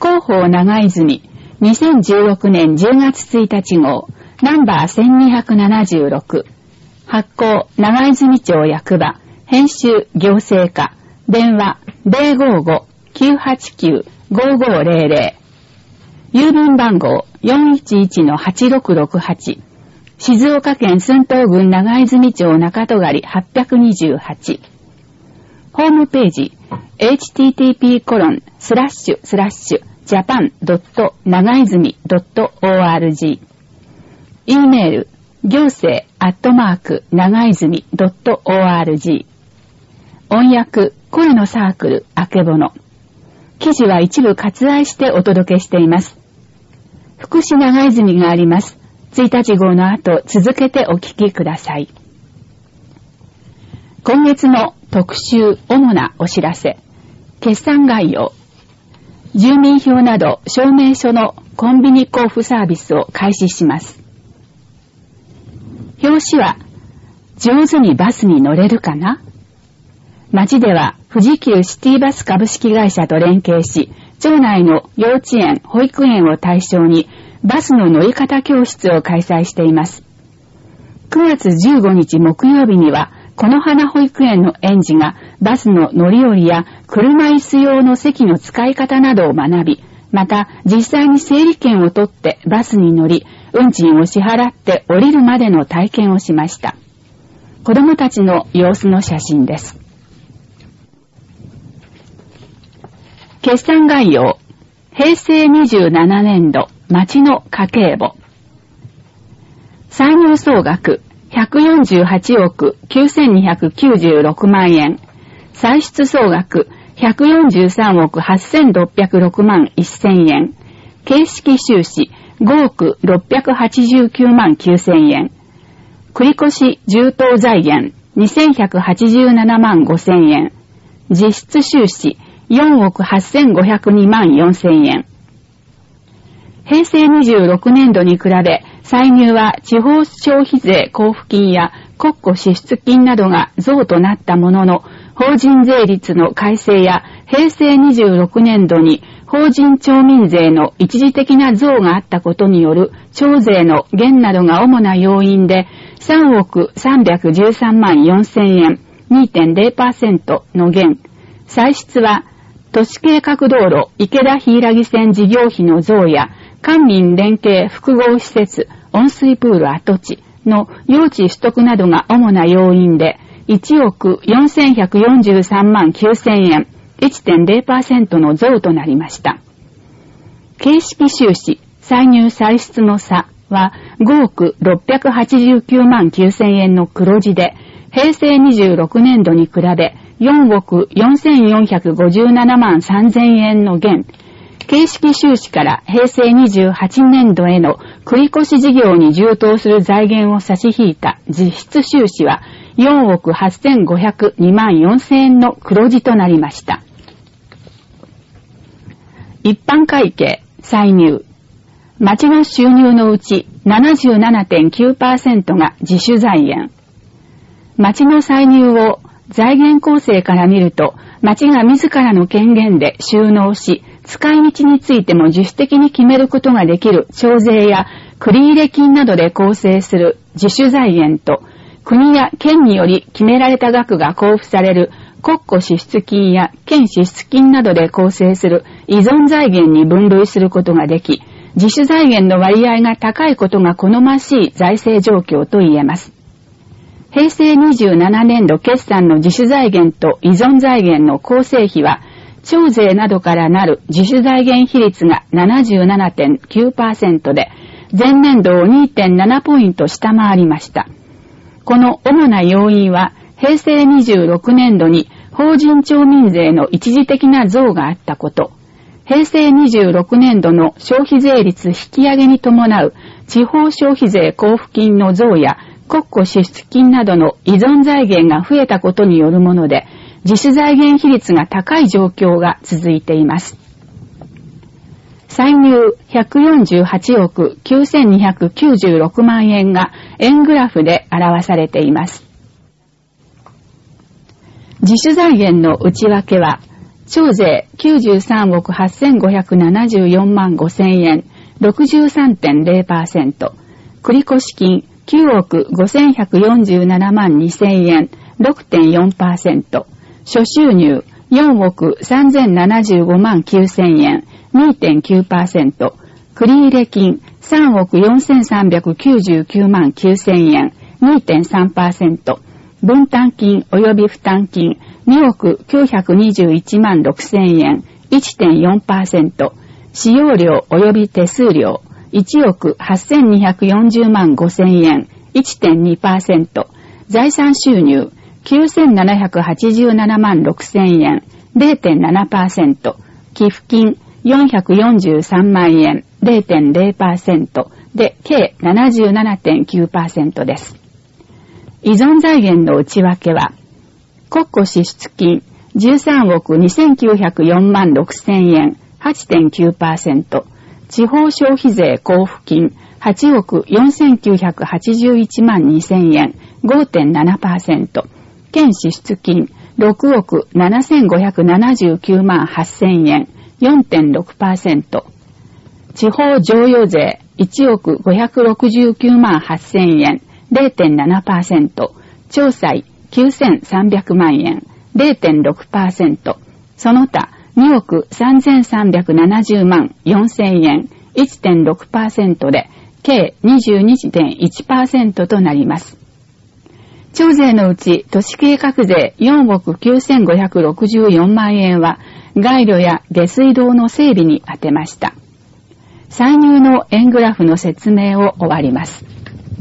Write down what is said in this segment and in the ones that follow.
広報長泉2016年10月1日号ナンバー1276発行長泉町役場編集行政課電話 055-989-5500 郵便番号 411-8668 静岡県駿東郡長泉町中戸狩828ホームページ http://japan.nagaizumi.org e メール行政長泉.org 音訳声のサークルあけぼの記事は一部割愛してお届けしています。福祉長泉があります。1日号の後続けてお聞きください。今月の特集主なお知らせ決算概要住民票など証明書のコンビニ交付サービスを開始します。表紙は上手にバスに乗れるかな？町では富士急シティバス株式会社と連携し町内の幼稚園、保育園を対象にバスの乗り方教室を開催しています。9月15日木曜日にはこの花保育園の園児がバスの乗り降りや車椅子用の席の使い方などを学び、また実際に整理券を取ってバスに乗り、運賃を支払って降りるまでの体験をしました。子どもたちの様子の写真です。決算概要平成27年度町の家計簿歳入総額148億9296万円歳出総額143億8606万1000円形式収支5億689万9000円繰越充当財源2187万5000円実質収支4億8502万4000円平成26年度に比べ歳入は地方消費税交付金や国庫支出金などが増となったものの法人税率の改正や平成26年度に法人町民税の一時的な増があったことによる町税の減などが主な要因で3億313万4000円 2.0% の減歳出は都市計画道路池田柊線事業費の増や官民連携複合施設温水プール跡地の用地取得などが主な要因で1億4143万9000円 1.0% の増となりました。形式収支歳入歳出の差は5億689万9000円の黒字で平成26年度に比べ4億4457万3000円の減形式収支から平成28年度への繰越事業に充当する財源を差し引いた実質収支は4億8502万4000円の黒字となりました。一般会計歳入町の収入のうち 77.9% が自主財源町の歳入を財源構成から見ると町が自らの権限で収納し使い道についても自主的に決めることができる徴税や繰入金などで構成する自主財源と国や県により決められた額が交付される国庫支出金や県支出金などで構成する依存財源に分類することができ、自主財源の割合が高いことが好ましい財政状況と言えます。平成27年度決算の自主財源と依存財源の構成比は、町税などからなる自主財源比率が 77.9% で、前年度を 2.7 ポイント下回りました。この主な要因は、平成26年度に法人町民税の一時的な増があったこと、平成26年度の消費税率引き上げに伴う地方消費税交付金の増や国庫支出金などの依存財源が増えたことによるもので、自主財源比率が高い状況が続いています。歳入148億9296万円が円グラフで表されています。自主財源の内訳は、 徴税93億8574万5千円、63.0%。繰越金9億5147万2千円、6.4%。諸収入4億3075万9千円、2.9%。繰入金3億4399万9千円、2.3%。分担金及び負担金2億921万6千円、1.4%。使用料及び手数料1億8240万5千円、1.2%。財産収入9787万6千円、0.7%。寄付金443万円、0.0% で、計 77.9% です。依存財源の内訳は、国庫支出金13億2904万6千円、8.9%。地方消費税交付金8億4981万2千円、5.7%。県支出金6億7579万8千円、4.6%。地方譲与税1億569万8千円、0.7%。調査9300万円、0.6%。その他2億3370万4千円、1.6% で、計 22.1% となります。徴税のうち都市計画税4億9564万円は、街路や下水道の整備に充てました。歳入の円グラフの説明を終わります。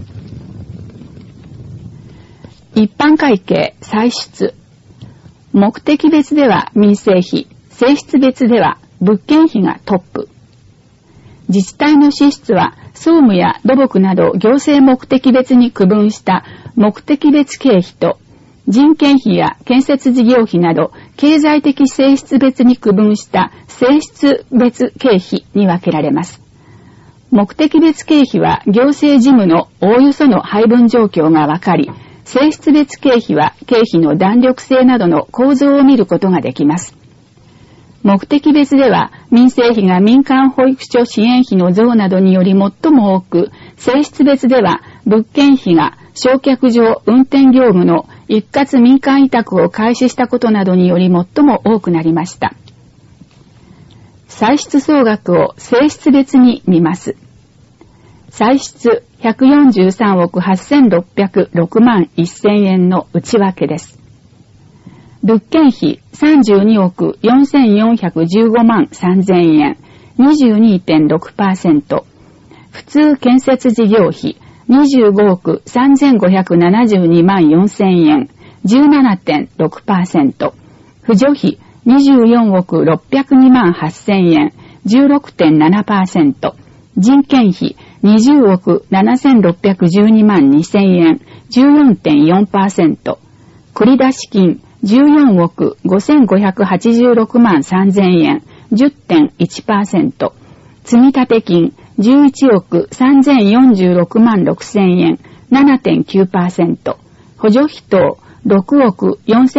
一般会計歳出。目的別では民生費、性質別では物件費がトップ。自治体の支出は総務や土木など行政目的別に区分した目的別経費と、人件費や建設事業費など経済的性質別に区分した性質別経費に分けられます。目的別経費は行政事務のおおよその配分状況がわかり、性質別経費は経費の弾力性などの構造を見ることができます。目的別では民生費が民間保育所支援費の増などにより最も多く、性質別では物件費が焼却場運転業務の一括民間委託を開始したことなどにより最も多くなりました。歳出総額を性質別に見ます。歳出143億8606万1000円の内訳です。物件費32億4415万3000円、22.6%。普通建設事業費25億3572万4000円、17.6%。扶助費24億602万8000円、16.7%。人件費20億7612万2000円、14.4%。繰出金14億5586万3000円、10.1%。積立金11億3046万6000円、7.9%。補助費等6億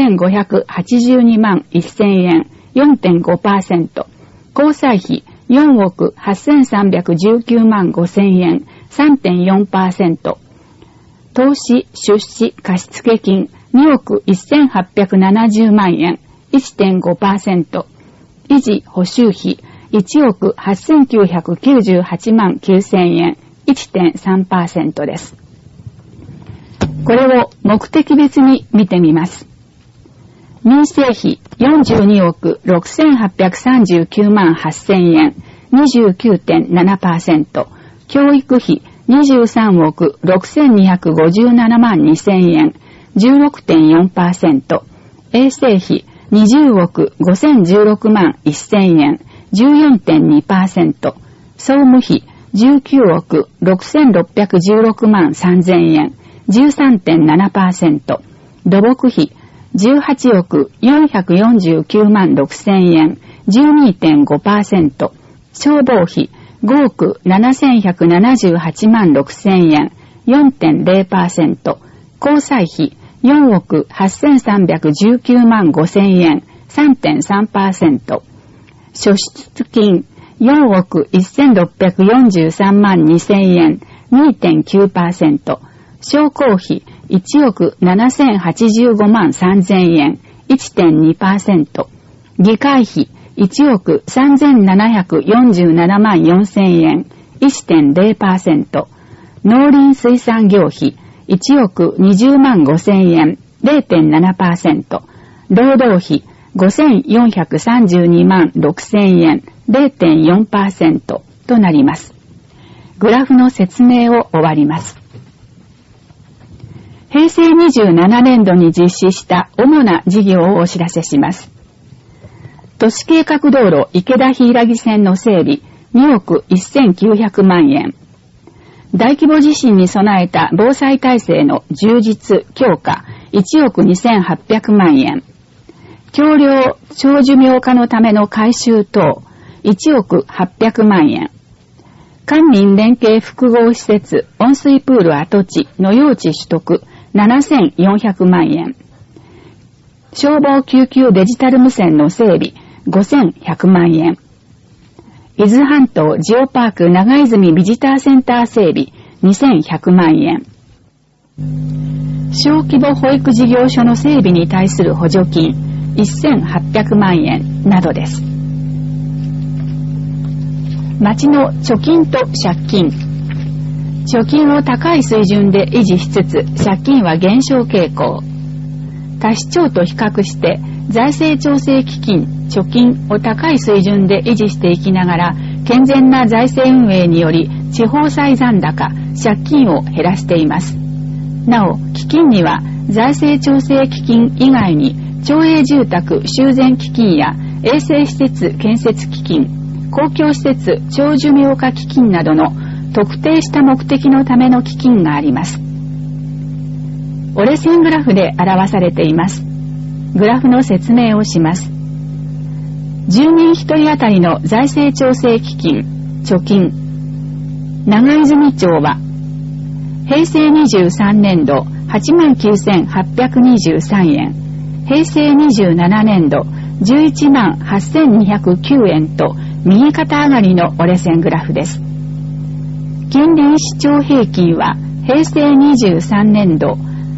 4582万1000円、4.5%。交際費4億8319万5000円、3.4%。投資、出資、貸付金2億1870万円、1.5%。維持、補修費1億8998万9000円、1.3% です。これを目的別に見てみます。民生費42億6839万8000円、29.7%。教育費23億6257万2000円、16.4%。衛生費20億5016万1000円、14.2%。総務費19億6616万3000円、13.7%。土木費18億449万6000円、12.5%。消防費5億7178万6000円、4.0%。交際費4億8319万5000円、 3.3%、諸出金4億1643万2000円 2.9%、商工費1億7085万3000円 1.2%、議会費1億3747万4000円 1.0%、農林水産業費1億20万5000円 0.7%、労働費5432万6000円 0.4% となります。グラフの説明を終わります。平成27年度に実施した主な事業をお知らせします。都市計画道路池田柊線の整備2億1900万円。大規模地震に備えた防災体制の充実・強化1億2800万円。橋梁・長寿命化のための改修等1億800万円。官民連携複合施設温水プール跡地の用地取得7400万円。消防救急デジタル無線の整備5100万円。伊豆半島ジオパーク長泉ビジターセンター整備2100万円。小規模保育事業所の整備に対する補助金1800万円などです。町の貯金と借金。貯金を高い水準で維持しつつ借金は減少傾向。他市町と比較して財政調整基金、貯金を高い水準で維持していきながら健全な財政運営により地方債残高、借金を減らしています。なお、基金には財政調整基金以外に町営住宅修繕基金や衛生施設建設基金、公共施設長寿命化基金などの特定した目的のための基金があります。折れ線グラフで表されています。グラフの説明をします。住民1人当たりの財政調整基金、貯金。長泉町は平成23年度89,823円、平成27年度118,209円と右肩上がりの折れ線グラフです。近隣市町平均は平成23年度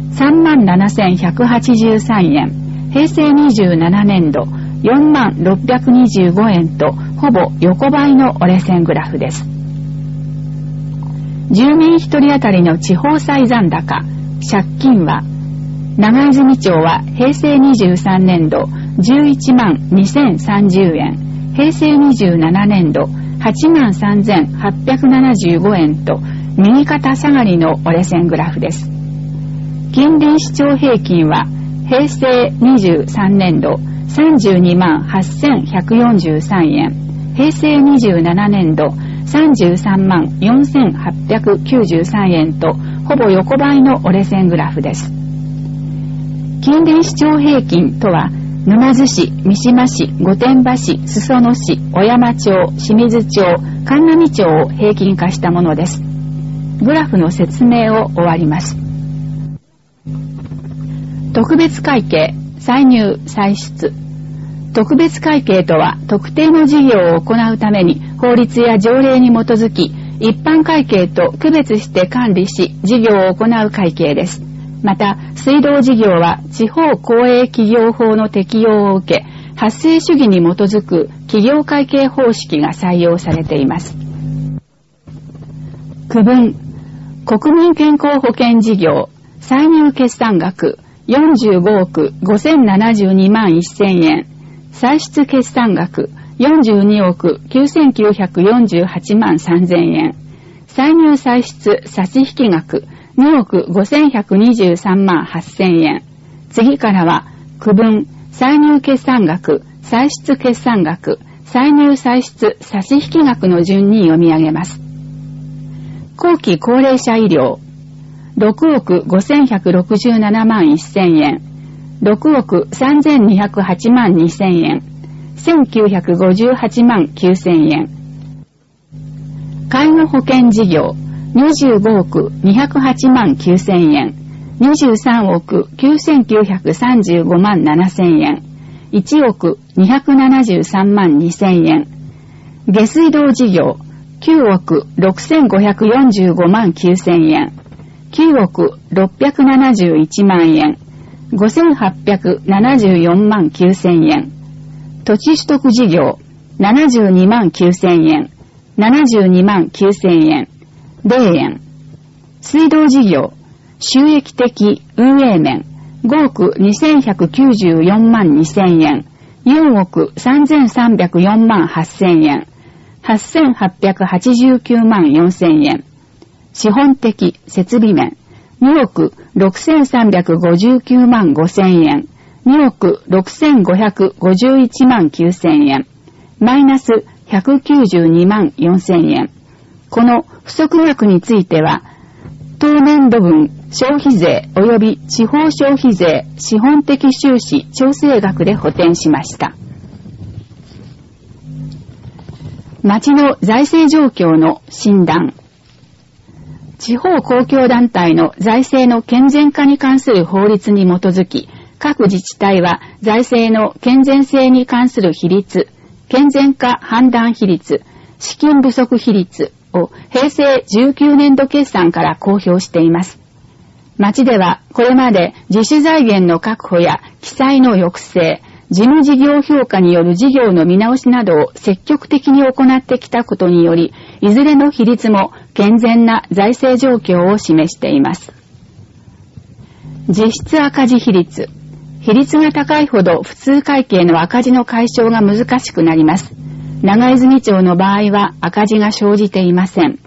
37,183円、平成27年度4625円とほぼ横ばいの折れ線グラフです。住民1人当たりの地方債残高、借金は長泉町は平成23年度112030円、平成27年度83,875円と右肩下がりの折れ線グラフです。近隣市町平均は平成23年度328,143円、平成27年度334,4893円とほぼ横ばいの折れ線グラフです。近隣市町平均とは沼津市、三島市、御殿場市、裾野市、小山町、清水町、神南町を平均化したものです。グラフの説明を終わります。特別会計、歳入・歳出。特別会計とは特定の事業を行うために法律や条例に基づき一般会計と区別して管理し事業を行う会計です。また水道事業は地方公営企業法の適用を受け発生主義に基づく企業会計方式が採用されています。区分、国民健康保険事業歳入決算額45億5072万1000円、歳出決算額42億9948万3000円、歳入歳出差引額2億5123万8000円。次からは区分、歳入決算額、歳出決算額、歳入歳出差引額の順に読み上げます。後期高齢者医療6億5167万1000円、6億3208万2000円、1958万9000円。介護保険事業25億208万9000円、23億9935万7000円、 1億273万2000円。下水道事業9億6545万9000円。9億671万円。5874万9000円。土地取得事業72万9000円。72万9000円。0円。水道事業収益的運営面5億2194万2000円。4億3304万8000円。8889万4000円。資本的設備面2億6359万5000円。2億6551万9000円。マイナス192万4000円。この不足額については、当年度分消費税及び地方消費税資本的収支調整額で補填しました。町の財政状況の診断。地方公共団体の財政の健全化に関する法律に基づき、各自治体は財政の健全性に関する比率、健全化判断比率、資金不足比率を平成19年度決算から公表しています。町ではこれまで自主財源の確保や記載の抑制、事務事業評価による事業の見直しなどを積極的に行ってきたことにより、いずれの比率も健全な財政状況を示しています。実質赤字比率。比率が高いほど普通会計の赤字の解消が難しくなります。長泉町の場合は赤字が生じていません。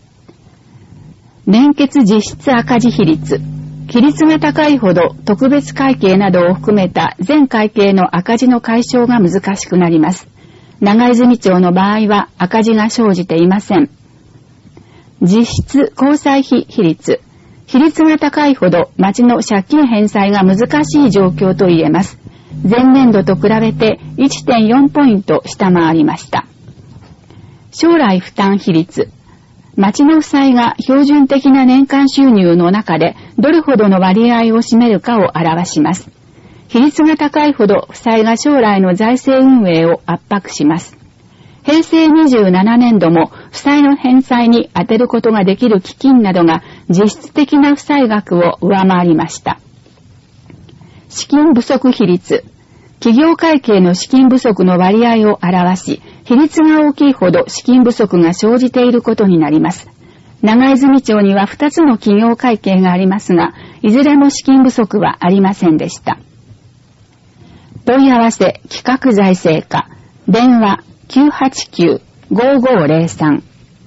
連結実質赤字比率。比率が高いほど特別会計などを含めた全会計の赤字の解消が難しくなります。長泉町の場合は赤字が生じていません。実質交際費比率。比率が高いほど町の借金返済が難しい状況と言えます。前年度と比べて 1.4 ポイント下回りました。将来負担比率。町の負債が標準的な年間収入の中でどれほどの割合を占めるかを表します。比率が高いほど負債が将来の財政運営を圧迫します。平成27年度も負債の返済に充てることができる基金などが実質的な負債額を上回りました。資金不足比率。企業会計の資金不足の割合を表し、比率が大きいほど資金不足が生じていることになります。長泉町には2つの企業会計がありますが、いずれも資金不足はありませんでした。問い合わせ企画財政課。電話 989-5503。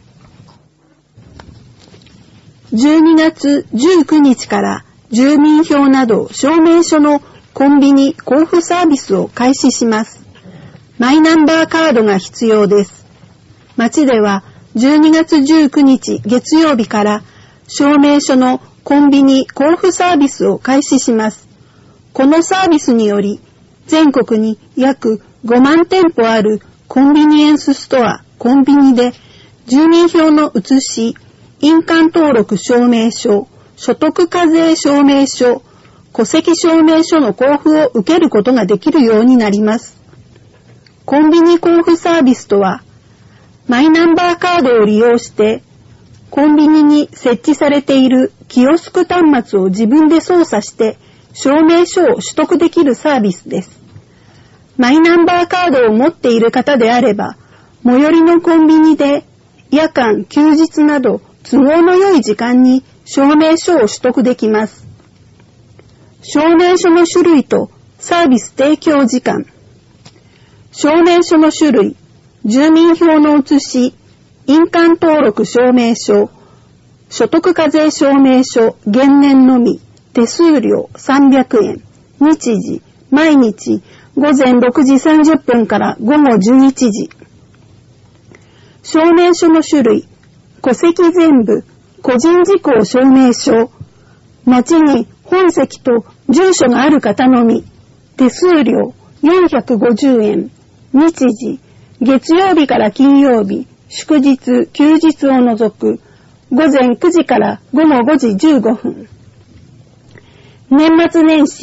12月19日から住民票など証明書のコンビニ交付サービスを開始します。マイナンバーカードが必要です。町では12月19日月曜日から証明書のコンビニ交付サービスを開始します。このサービスにより全国に約5万店舗あるコンビニエンスストア、コンビニで住民票の写し、印鑑登録証明書、所得課税証明書、戸籍証明書の交付を受けることができるようになります。コンビニ交付サービスとは、マイナンバーカードを利用して、コンビニに設置されているキオスク端末を自分で操作して、証明書を取得できるサービスです。マイナンバーカードを持っている方であれば、最寄りのコンビニで夜間、休日など都合の良い時間に証明書を取得できます。証明書の種類とサービス提供時間。証明書の種類、住民票の写し、印鑑登録証明書、所得課税証明書、原年のみ、手数料300円、日時、毎日、午前6時30分から午後11時。証明書の種類、戸籍全部、個人事項証明書、町に本籍と住所がある方のみ、手数料450円、日時、月曜日から金曜日、祝日、休日を除く、午前9時から午後5時15分。年末年始、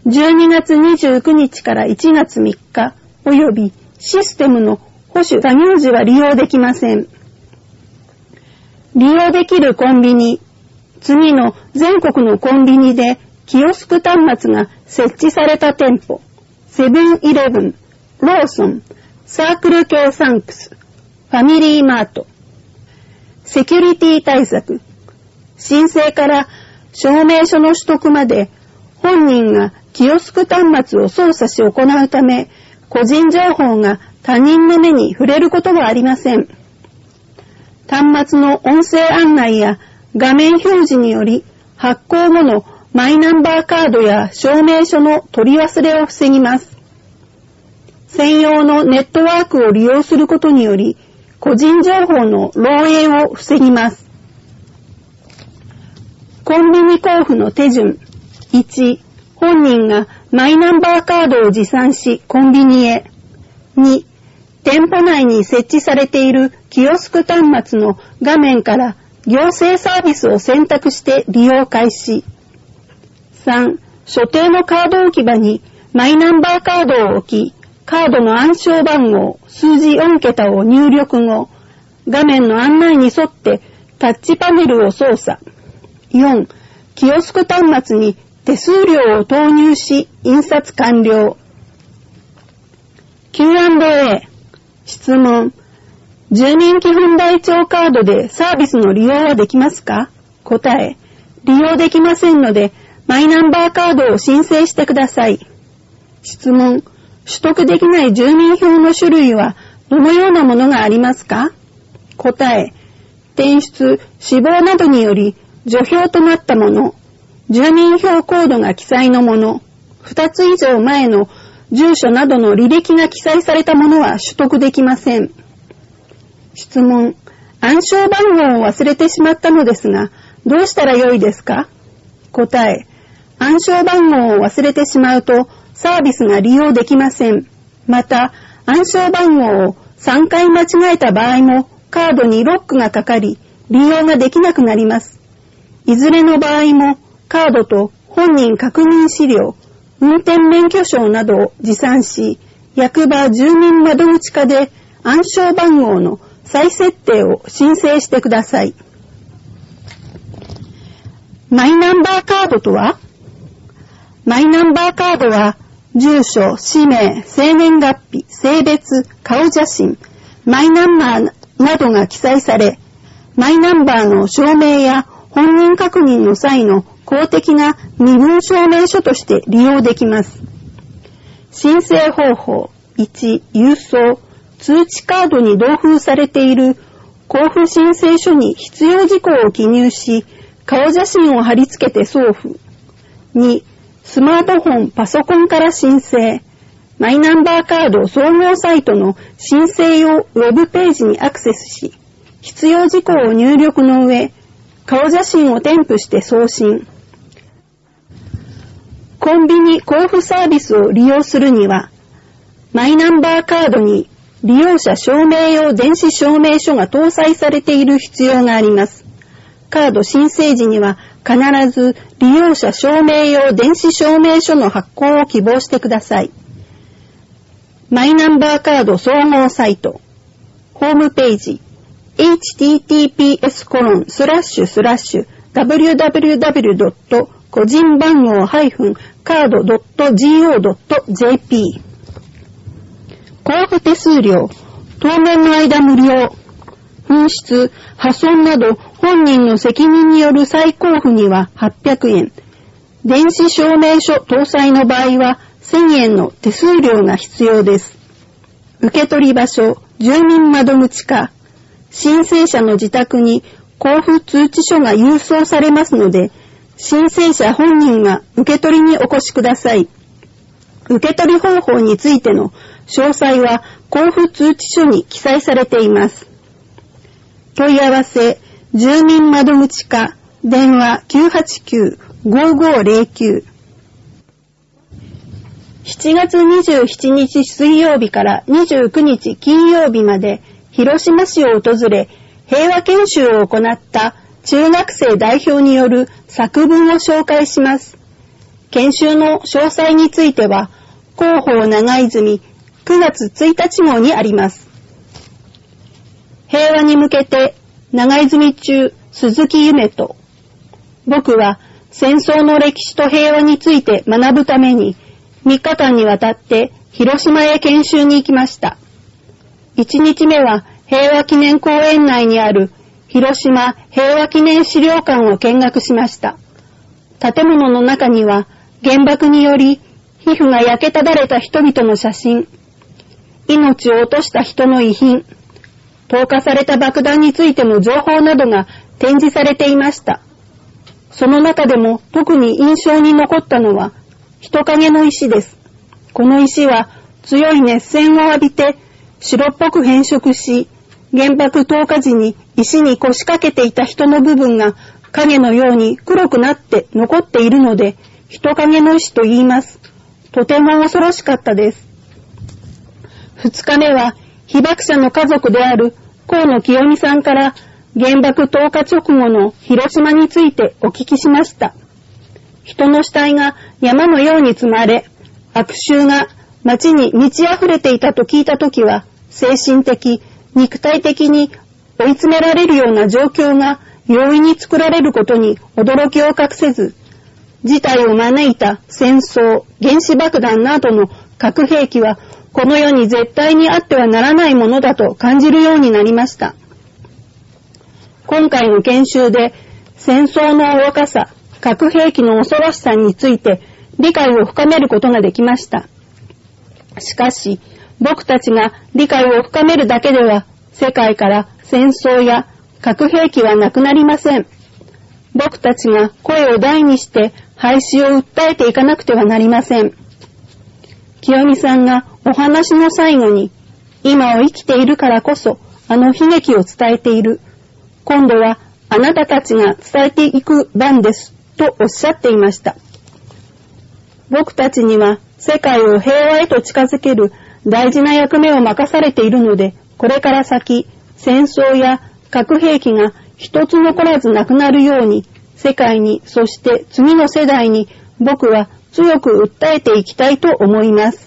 12月29日から1月3日及びシステムの保守作業時は利用できません。利用できるコンビニ、次の全国のコンビニでキオスク端末が設置された店舗、セブンイレブン、ローソン、サークル系サンクス、ファミリーマート。セキュリティ対策。申請から証明書の取得まで本人がキオスク端末を操作し行うため、個人情報が他人の目に触れることはありません。端末の音声案内や画面表示により発行後のマイナンバーカードや証明書の取り忘れを防ぎます。専用のネットワークを利用することにより個人情報の漏洩を防ぎます。コンビニ交付の手順。1、本人がマイナンバーカードを持参しコンビニへ。2、店舗内に設置されているキオスク端末の画面から行政サービスを選択して利用開始。3、所定のカード置き場にマイナンバーカードを置き、カードの暗証番号、数字4桁を入力後、画面の案内に沿ってタッチパネルを操作。4、キオスク端末に手数料を投入し、印刷完了。Q&A。質問。住民基本台帳カードでサービスの利用はできますか？答え。利用できませんので、マイナンバーカードを申請してください。質問。取得できない住民票の種類はどのようなものがありますか？答え。転出、死亡などにより除票となったもの、住民票コードが記載のもの、2つ以上前の住所などの履歴が記載されたものは取得できません。質問。暗証番号を忘れてしまったのですが、どうしたらよいですか？答え。暗証番号を忘れてしまうと、サービスが利用できません。また、暗証番号を3回間違えた場合も、カードにロックがかかり、利用ができなくなります。いずれの場合も、カードと本人確認資料、運転免許証などを持参し、役場住民窓口課で暗証番号の再設定を申請してください。マイナンバーカードとは？マイナンバーカードは、住所、氏名、生年月日、性別、顔写真、マイナンバーなどが記載され、マイナンバーの証明や本人確認の際の公的な身分証明書として利用できます。申請方法。1、郵送。通知カードに同封されている交付申請書に必要事項を記入し、顔写真を貼り付けて送付。2、スマートフォン、パソコンから申請。マイナンバーカード総合サイトの申請用ウェブページにアクセスし、必要事項を入力の上、顔写真を添付して送信。コンビニ交付サービスを利用するには、マイナンバーカードに利用者証明用電子証明書が搭載されている必要があります。カード申請時には必ず利用者証明用電子証明書の発行を希望してください。マイナンバーカード総合サイト。ホームページ。https://www. 個人番号-card.go.jp 交付手数料。当面の間無料。紛失、破損など本人の責任による再交付には800円。電子証明書搭載の場合は1000円の手数料が必要です。受取場所、住民窓口課。申請者の自宅に交付通知書が郵送されますので、申請者本人が受け取りにお越しください。受け取り方法についての詳細は交付通知書に記載されています。問い合わせ、住民窓口課、電話 989-5509。7月27日水曜日から29日金曜日まで広島市を訪れ、平和研修を行った中学生代表による作文を紹介します。 研修の詳細については、広報長泉9月1日号にあります。平和に向けて長泉中鈴木夢と、僕は戦争の歴史と平和について学ぶために3日間にわたって広島へ研修に行きました。1日目は平和記念公園内にある広島平和記念資料館を見学しました。建物の中には原爆により皮膚が焼けただれた人々の写真、命を落とした人の遺品、投下された爆弾についての情報などが展示されていました。その中でも特に印象に残ったのは人影の石です。この石は強い熱線を浴びて白っぽく変色し、原爆投下時に石に腰掛けていた人の部分が影のように黒くなって残っているので、人影の石と言います。とても恐ろしかったです。2日目は被爆者の家族である河野清美さんから原爆投下直後の広島についてお聞きしました。人の死体が山のように積まれ、悪臭が街に満ち溢れていたと聞いたときは、精神的、肉体的に追い詰められるような状況が容易に作られることに驚きを隠せず、事態を招いた戦争、原子爆弾などの核兵器はこの世に絶対にあってはならないものだと感じるようになりました。今回の研修で戦争の愚かさ、核兵器の恐ろしさについて理解を深めることができました。しかし、僕たちが理解を深めるだけでは世界から戦争や核兵器はなくなりません。僕たちが声を大にして廃止を訴えていかなくてはなりません。清美さんがお話の最後に、今を生きているからこそあの悲劇を伝えている。今度はあなたたちが伝えていく番ですとおっしゃっていました。僕たちには世界を平和へと近づける大事な役目を任されているので、これから先、戦争や核兵器が一つ残らずなくなるように、世界に、そして次の世代に僕は強く訴えていきたいと思います。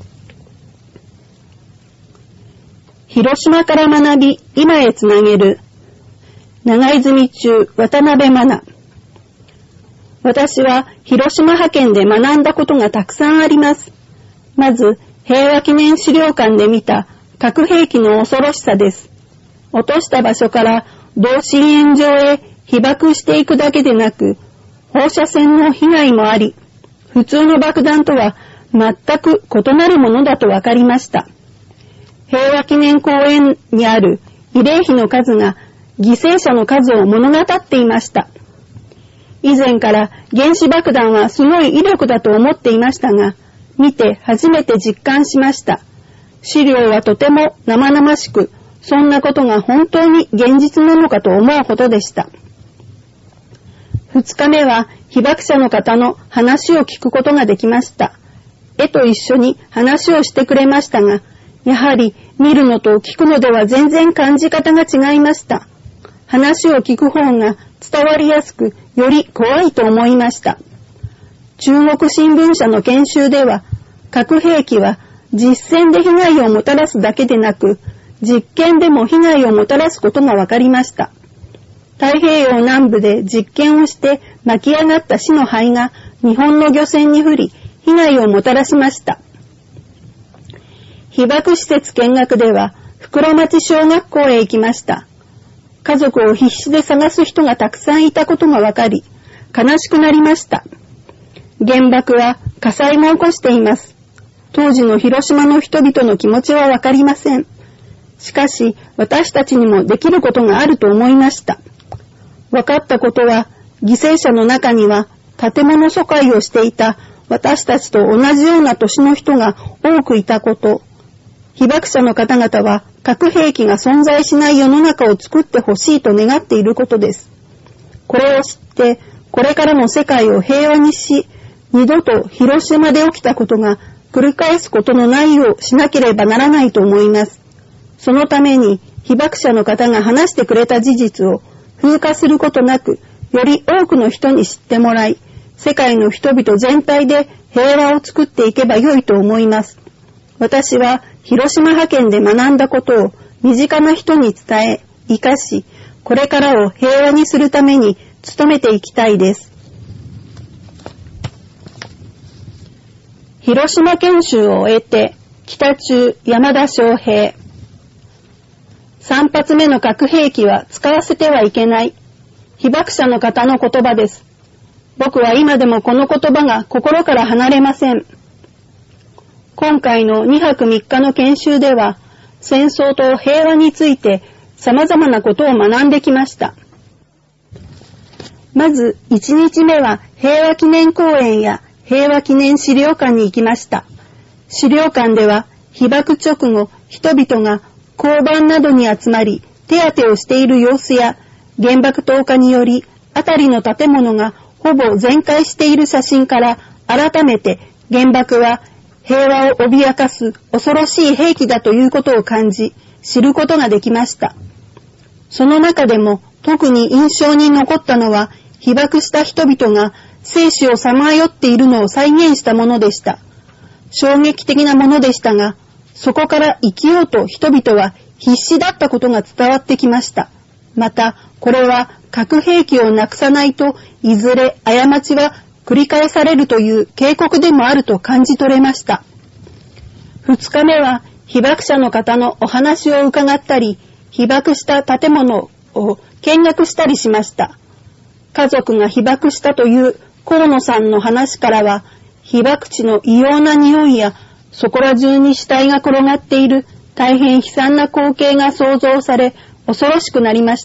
広島から学び、今へつなげる。長泉中渡辺真奈。私は広島派遣で学んだことがたくさんあります。まず、平和記念資料館で見た核兵器の恐ろしさです。落とした場所から同心円状へ被爆していくだけでなく、放射線の被害もあり、普通の爆弾とは全く異なるものだと分かりました。平和記念公園にある慰霊碑の数が犠牲者の数を物語っていました。以前から原子爆弾はすごい威力だと思っていましたが、見て初めて実感しました。資料はとても生々しく、そんなことが本当に現実なのかと思うほどでした。2日目は被爆者の方の話を聞くことができました。絵と一緒に話をしてくれましたが、やはり見るのと聞くのでは全然感じ方が違いました。話を聞く方が伝わりやすく、より怖いと思いました。中国新聞社の研修では、核兵器は実戦で被害をもたらすだけでなく、実験でも被害をもたらすことが分かりました。太平洋南部で実験をして巻き上がった死の灰が日本の漁船に降り、被害をもたらしました。被爆施設見学では、袋町小学校へ行きました。家族を必死で探す人がたくさんいたことが分かり、悲しくなりました。原爆は火災も起こしています。当時の広島の人々の気持ちは分かりません。しかし、私たちにもできることがあると思いました。分かったことは、犠牲者の中には建物疎開をしていた私たちと同じような年の人が多くいたこと。被爆者の方々は核兵器が存在しない世の中を作ってほしいと願っていることです。これを知って、これからの世界を平和にし、二度と広島で起きたことが繰り返すことのないようしなければならないと思います。そのために被爆者の方が話してくれた事実を風化することなく、より多くの人に知ってもらい、 世界の人々全体で平和を作っていけばよいと思います。私は広島派遣で学んだことを身近な人に伝え、生かし、これからを平和にするために努めていきたいです。広島研修を終えて、北中山田昌平。3発目の核兵器は使わせてはいけない。被爆者の方の言葉です。僕は今でもこの言葉が心から離れません。今回の2泊3日の研修では、戦争と平和について様々なことを学んできました。まず1日目は平和記念公園や平和記念資料館に行きました。資料館では被爆直後、人々が交番などに集まり手当てをしている様子や、原爆投下により辺りの建物がほぼ全壊している写真から改めて原爆は平和を脅かす恐ろしい兵器だということを感じ、知ることができました。その中でも特に印象に残ったのは、被爆した人々が生死をさまよっているのを再現したものでした。衝撃的なものでしたが、そこから生きようと人々は必死だったことが伝わってきました。また、これは核兵器をなくさないといずれ過ちは繰り返されるという警告でもあると感じ取れました。2日目は被爆者の方のお話を伺ったり、被爆した建物を見学したりしました。家族が被爆したという河野さんの話からは、被爆地の異様な匂いやそこら中に死体が転がっている大変悲惨な光景が想像され、恐ろしくなりました。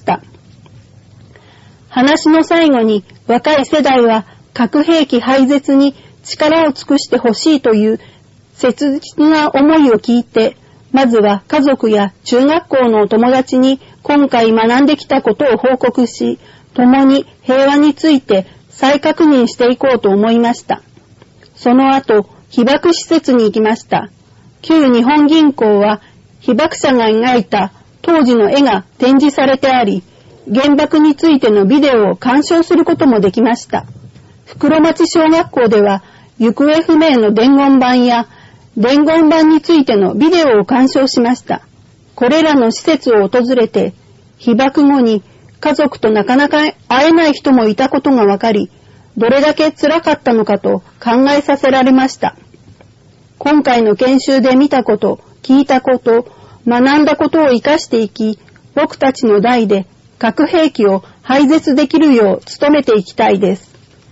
話の最後に若い世代は核兵器廃絶に力を尽くしてほしいという切実な思いを聞いて、まずは家族や中学校のお友達に今回学んできたことを報告し、共に平和について再確認していこうと思いました。その後、被爆施設に行きました。旧日本銀行は被爆者が描いた当時の絵が展示されてあり、原爆についてのビデオを鑑賞することもできました。袋町小学校では行方不明の伝言板や伝言板についてのビデオを鑑賞しました。これらの施設を訪れて、被爆後に家族となかなか会えない人もいたことが分かり、どれだけ辛かったのかと考えさせられました。今回の研修で見たこと、聞いたこと、学んだことを生かしていき、僕たちの代で核兵器を廃絶できるよう努めていきたいです。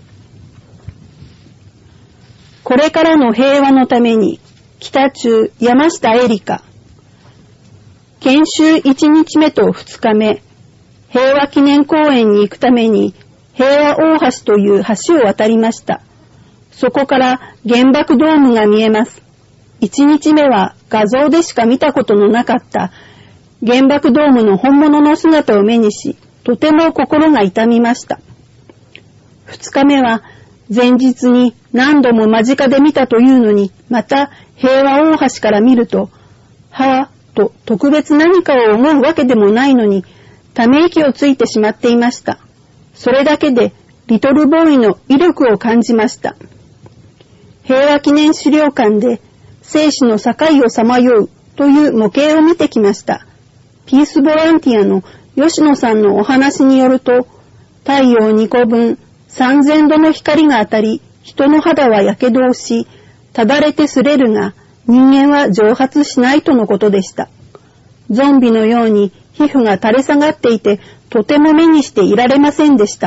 これからの平和のために、北中山下絵里香。研修1日目と2日目、平和記念公園に行くために平和大橋という橋を渡りました。そこから原爆ドームが見えます。1日目は画像でしか見たことのなかった原爆ドームの本物の姿を目にし、とても心が痛みました。2日目は前日に何度も間近で見たというのに、また平和大橋から見ると、はぁと特別何かを思うわけでもないのに、ため息をついてしまっていました。それだけでリトルボーイの威力を感じました。平和記念資料館で生死の境をさまようという模型を見てきました。ピースボランティアの吉野さんのお話によると、太陽2個分3000度の光が当たり、人の肌は火傷をし、ただれて擦れるが、人間は蒸発しないとのことでした。ゾンビのように皮膚が垂れ下がっていて、とても目にしていられませんでした。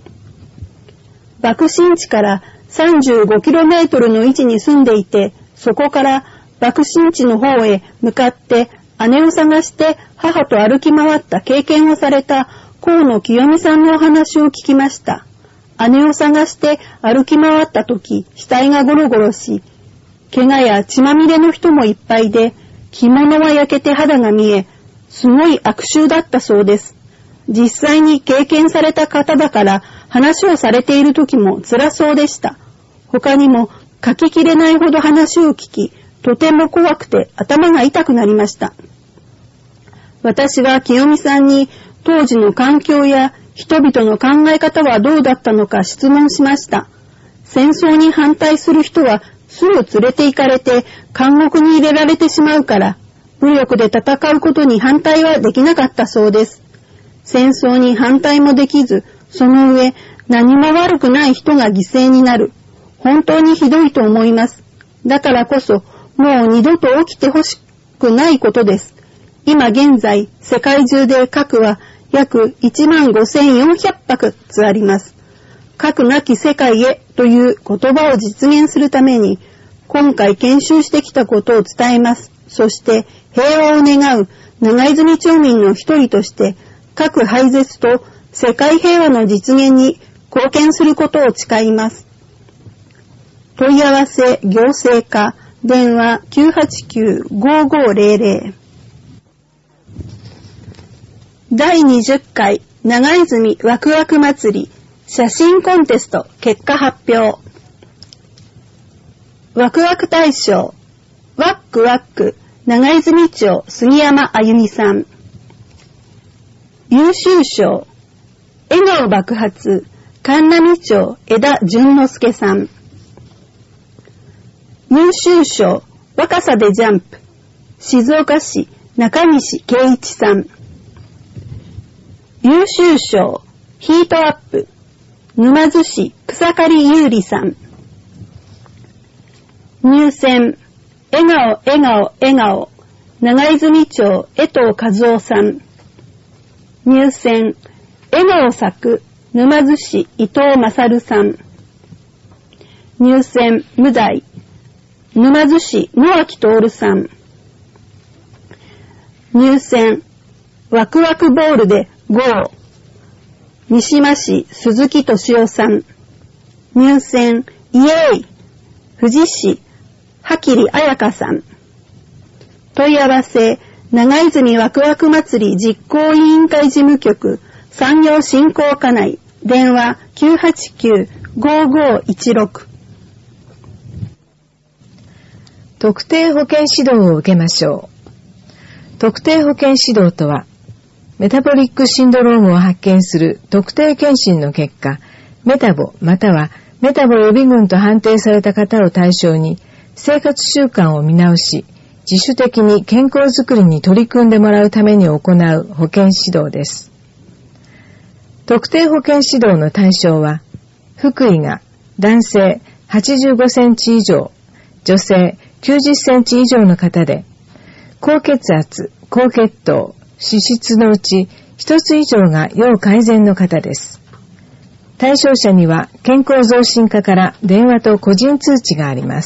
爆心地から35kmの位置に住んでいて、そこから爆心地の方へ向かって姉を探して母と歩き回った経験をされた河野清美さんのお話を聞きました。姉を探して歩き回った時、死体がゴロゴロし、怪我や血まみれの人もいっぱいで、着物は焼けて肌が見え、すごい悪臭だったそうです。実際に経験された方だから話をされている時も辛そうでした。他にも書ききれないほど話を聞き、とても怖くて頭が痛くなりました。私は清美さんに当時の環境や人々の考え方はどうだったのか質問しました。 戦争に反対する人はすぐ連れて行かれて監獄に入れられてしまうから、武力で戦うことに反対はできなかったそうです。戦争に反対もできず、その上何も悪くない人が犠牲になる。本当にひどいと思います。だからこそ、もう二度と起きてほしくないことです。今現在、世界中で核は約15,400発あります。核なき世界へという言葉を実現するために、今回研修してきたことを伝えます。そして平和を願う長泉町民の一人として、核廃絶と世界平和の実現に貢献することを誓います。問い合わせ行政課電話 989-5500 第20回長泉ワクワク祭り写真コンテスト結果発表。ワクワク大賞ワックワック長泉町杉山あゆみさん。優秀賞笑顔爆発神波町枝淳之介さん。優秀賞若さでジャンプ静岡市中西圭一さん。優秀賞ヒートアップ沼津市草刈優里さん。入選笑顔笑顔笑顔長泉町江藤和夫さん。入選笑顔咲く沼津市伊藤勝さん。入選無罪沼津市野脇徹さん。入選ワクワクボールでゴー三島市鈴木敏夫さん。入選イエーイ富士市羽桐彩香さん。問い合わせ長泉ワクワク祭り実行委員会事務局産業振興課内電話 989-5516。 特定保健指導を受けましょう。特定保健指導とは、メタボリックシンドロームを発見する特定検診の結果、メタボまたはメタボ予備群と判定された方を対象に、生活習慣を見直し、自主的に健康づくりに取り組んでもらうために行う保健指導です。特定保健指導の対象は、腹囲が男性85センチ以上、女性90センチ以上の方で、高血圧、高血糖、脂質のうち一つ以上が要改善の方です。対象者には健康増進課から電話と個人通知があります。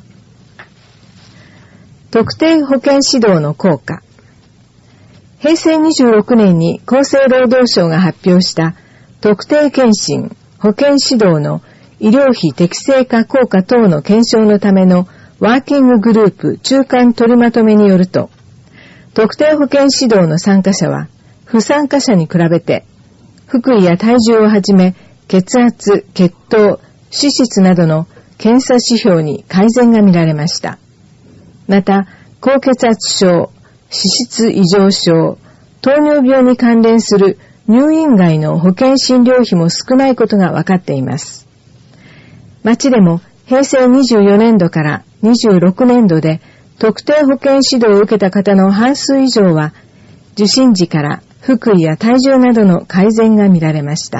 特定保健指導の効果。平成26年に厚生労働省が発表した特定健診、保健指導の医療費適正化効果等の検証のためのワーキンググループ中間取りまとめによると、特定保健指導の参加者は不参加者に比べて腹囲や体重をはじめ血圧、血糖、脂質などの検査指標に改善が見られました。また、高血圧症、脂質異常症、糖尿病に関連する入院外の保険診療費も少ないことが分かっています。町でも平成24年度から26年度で特定保健指導を受けた方の半数以上は受診時から腹囲や体重などの改善が見られました。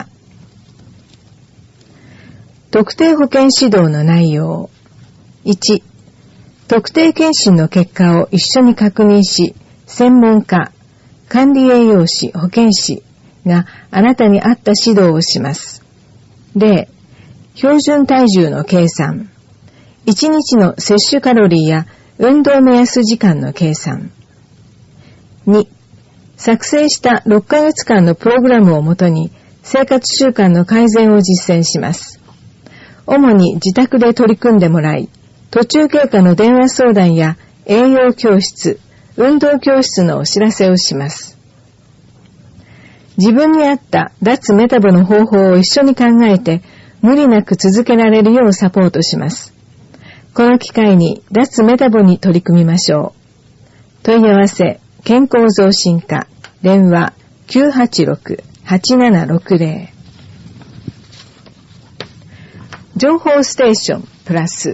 特定保健指導の内容。1、特定健診の結果を一緒に確認し、専門家、管理栄養士、保健師があなたに合った指導をします。例、標準体重の計算、1日の摂取カロリーや運動目安時間の計算。2、作成した6ヶ月間のプログラムをもとに生活習慣の改善を実践します。主に自宅で取り組んでもらい、途中経過の電話相談や栄養教室、運動教室のお知らせをします。自分に合った脱メタボの方法を一緒に考えて無理なく続けられるようサポートします。この機会に脱メタボに取り組みましょう。問い合わせ、健康増進課、電話 986-8760。 情報ステーションプラス。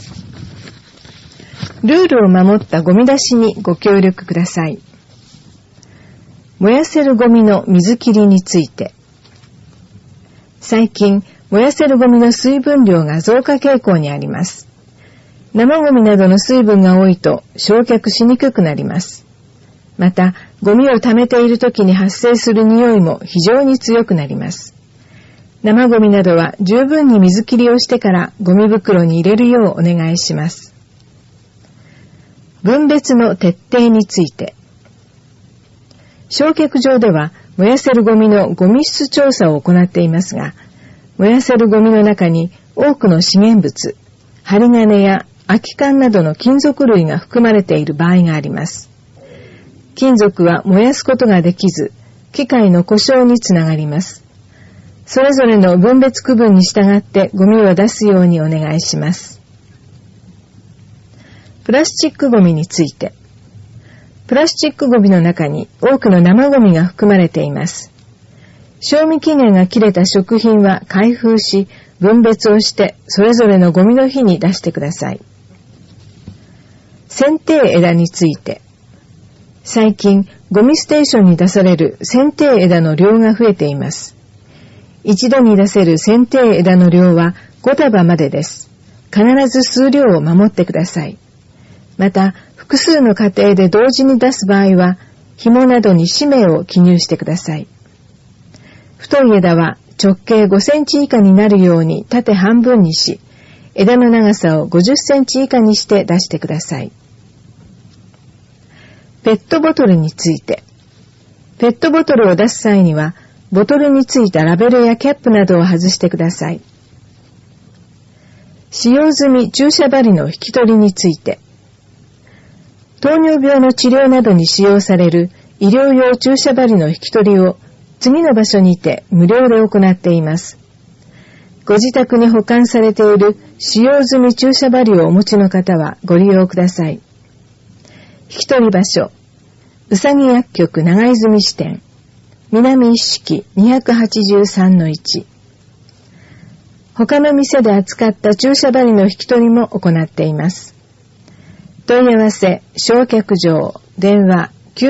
ルールを守ったゴミ出しにご協力ください。燃やせるゴミの水切りについて。最近、燃やせるゴミの水分量が増加傾向にあります。生ゴミなどの水分が多いと焼却しにくくなります。また、ゴミを溜めている時に発生する匂いも非常に強くなります。生ゴミなどは十分に水切りをしてからゴミ袋に入れるようお願いします。分別の徹底について。焼却場では燃やせるゴミのゴミ質調査を行っていますが、燃やせるゴミの中に多くの資源物、針金や空き缶などの金属類が含まれている場合があります。金属は燃やすことができず、機械の故障につながります。それぞれの分別区分に従ってゴミを出すようにお願いします。プラスチックゴミについて。プラスチックゴミの中に多くの生ゴミが含まれています。賞味期限が切れた食品は開封し、分別をしてそれぞれのゴミの日に出してください。剪定枝について。最近、ゴミステーションに出される剪定枝の量が増えています。一度に出せる剪定枝の量は5束までです。必ず数量を守ってください。また、複数の家庭で同時に出す場合は、紐などに氏名を記入してください。太い枝は直径5センチ以下になるように縦半分にし、枝の長さを50センチ以下にして出してください。ペットボトルについて。ペットボトルを出す際には、ボトルについたラベルやキャップなどを外してください。使用済み注射針の引き取りについて。糖尿病の治療などに使用される医療用注射針の引き取りを次の場所にて無料で行っています。ご自宅に保管されている使用済み注射針をお持ちの方はご利用ください。引き取り場所、うさぎ薬局長泉支店、南一式 283-1。他の店で扱った注射針の引き取りも行っています。問い合わせ、焼却場、電話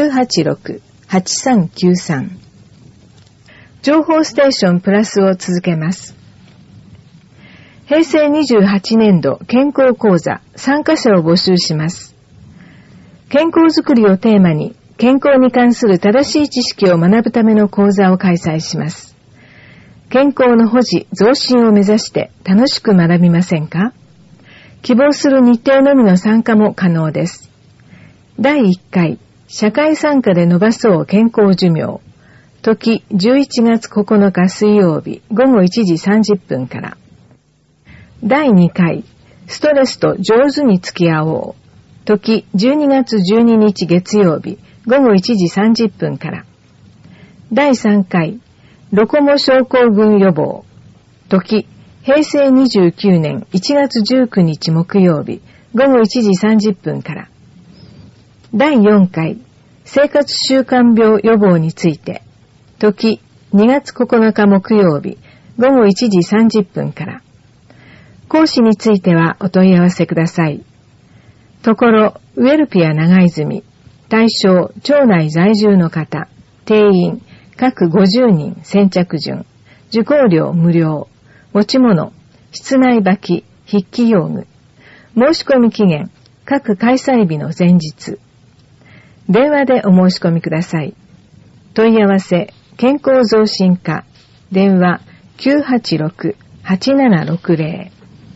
986-8393。情報ステーションプラスを続けます。平成28年度健康講座参加者を募集します。健康づくりをテーマに健康に関する正しい知識を学ぶための講座を開催します。健康の保持・増進を目指して楽しく学びませんか？希望する日程のみの参加も可能です。第1回社会参加で伸ばそう健康寿命。時11月9日水曜日午後1時30分から。第2回ストレスと上手に付き合おう。時12月12日月曜日午後1時30分から。第3回ロコモ症候群予防。時平成29年1月19日木曜日午後1時30分から。第4回生活習慣病予防について。時2月9日木曜日午後1時30分から。講師についてはお問い合わせください。ところウェルピア長泉。対象町内在住の方。定員各50人先着順。受講料無料。持ち物、室内履き、筆記用具。申し込み期限、各開催日の前日。電話でお申し込みください。問い合わせ、健康増進課、電話 986-8760。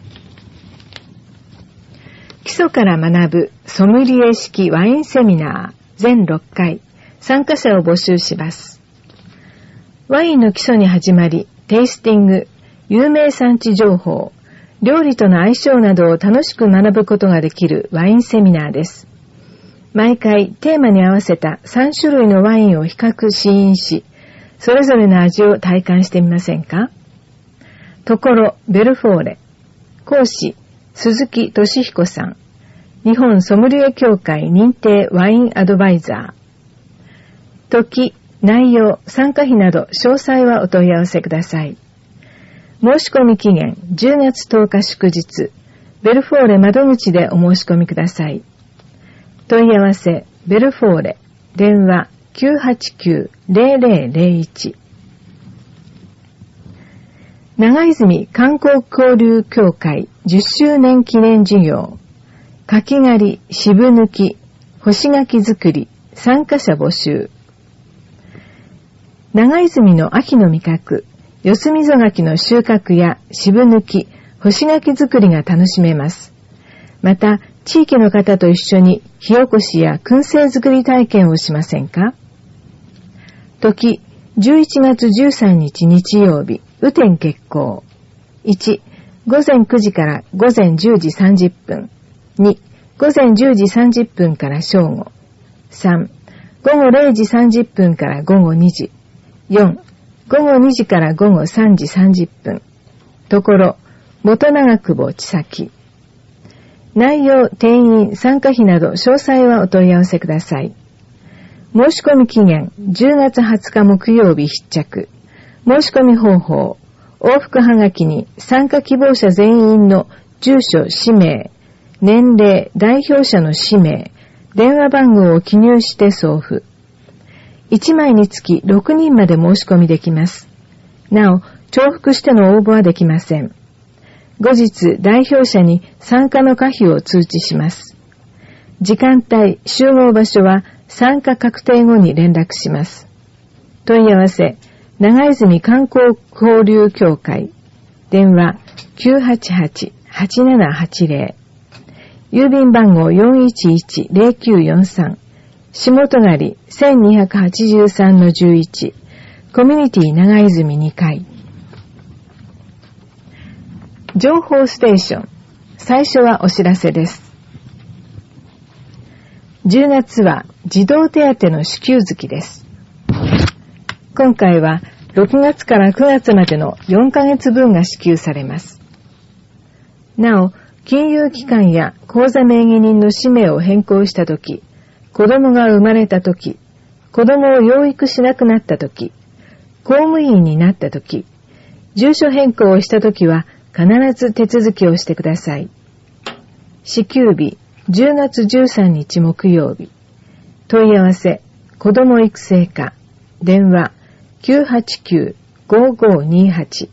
基礎から学ぶソムリエ式ワインセミナー全6回、参加者を募集します。ワインの基礎に始まり、テイスティング、有名産地情報、料理との相性などを楽しく学ぶことができるワインセミナーです。毎回テーマに合わせた3種類のワインを比較試飲し、それぞれの味を体感してみませんか？ところベルフォーレ。講師、鈴木俊彦さん。日本ソムリエ協会認定ワインアドバイザー。時、内容、参加費など詳細はお問い合わせください。 申し込み期限10月10日祝日、ベルフォーレ窓口でお申し込みください。問い合わせ、ベルフォーレ、電話 989-0001。長泉観光交流協会10周年記念事業、かき狩り、渋抜き、干し柿作り、参加者募集。長泉の秋の味覚、四隅溝柿の収穫や渋抜き、干し柿作りが楽しめます。また、地域の方と一緒に火起こしや燻製作り体験をしませんか？時、11月13日日曜日、雨天決行。1、午前9時から午前10時30分。2、午前10時30分から正午。3、午後0時30分から午後2時。4、午後2時から午後3時30分。ところ、元長久保千崎。内容、定員、参加費など詳細はお問い合わせください。申し込み期限、10月20日木曜日必着。申し込み方法、往復はがきに参加希望者全員の住所、氏名、年齢、代表者の氏名、電話番号を記入して送付。1枚につき6人まで申し込みできます。なお、重複しての応募はできません。後日、代表者に参加の可否を通知します。時間帯、集合場所は参加確定後に連絡します。問い合わせ、長泉観光交流協会。電話 988-8780。郵便番号 411-0943。下隣 1283-11。コミュニティ長泉2階。情報ステーション。最初はお知らせです。10月は児童手当の支給月です。今回は6月から9月までの4ヶ月分が支給されます。なお、金融機関や口座名義人の氏名を変更したとき、子供が生まれたとき、子供を養育しなくなったとき、公務員になったとき、住所変更をしたときは必ず手続きをしてください。支給日、10月13日木曜日。問い合わせ、子ども育成課。電話、989-5528。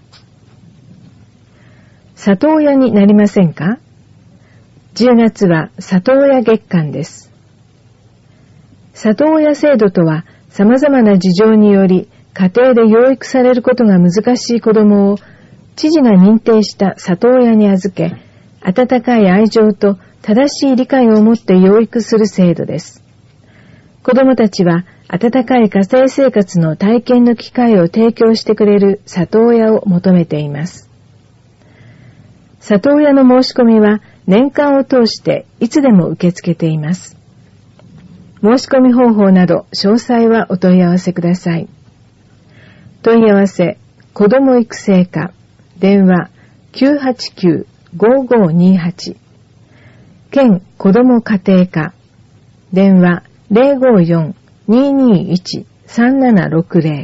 里親になりませんか？ 10 月は里親月間です。里親制度とは、様々な事情により、家庭で養育されることが難しい子供を、知事が認定した里親に預け、温かい愛情と正しい理解を持って養育する制度です。子供たちは、温かい家庭生活の体験の機会を提供してくれる里親を求めています。里親の申し込みは年間を通していつでも受け付けています。申し込み方法など詳細はお問い合わせください。問い合わせ、子ども育成課。電話 989-5528。県子ども家庭課。電話 054-221-3760。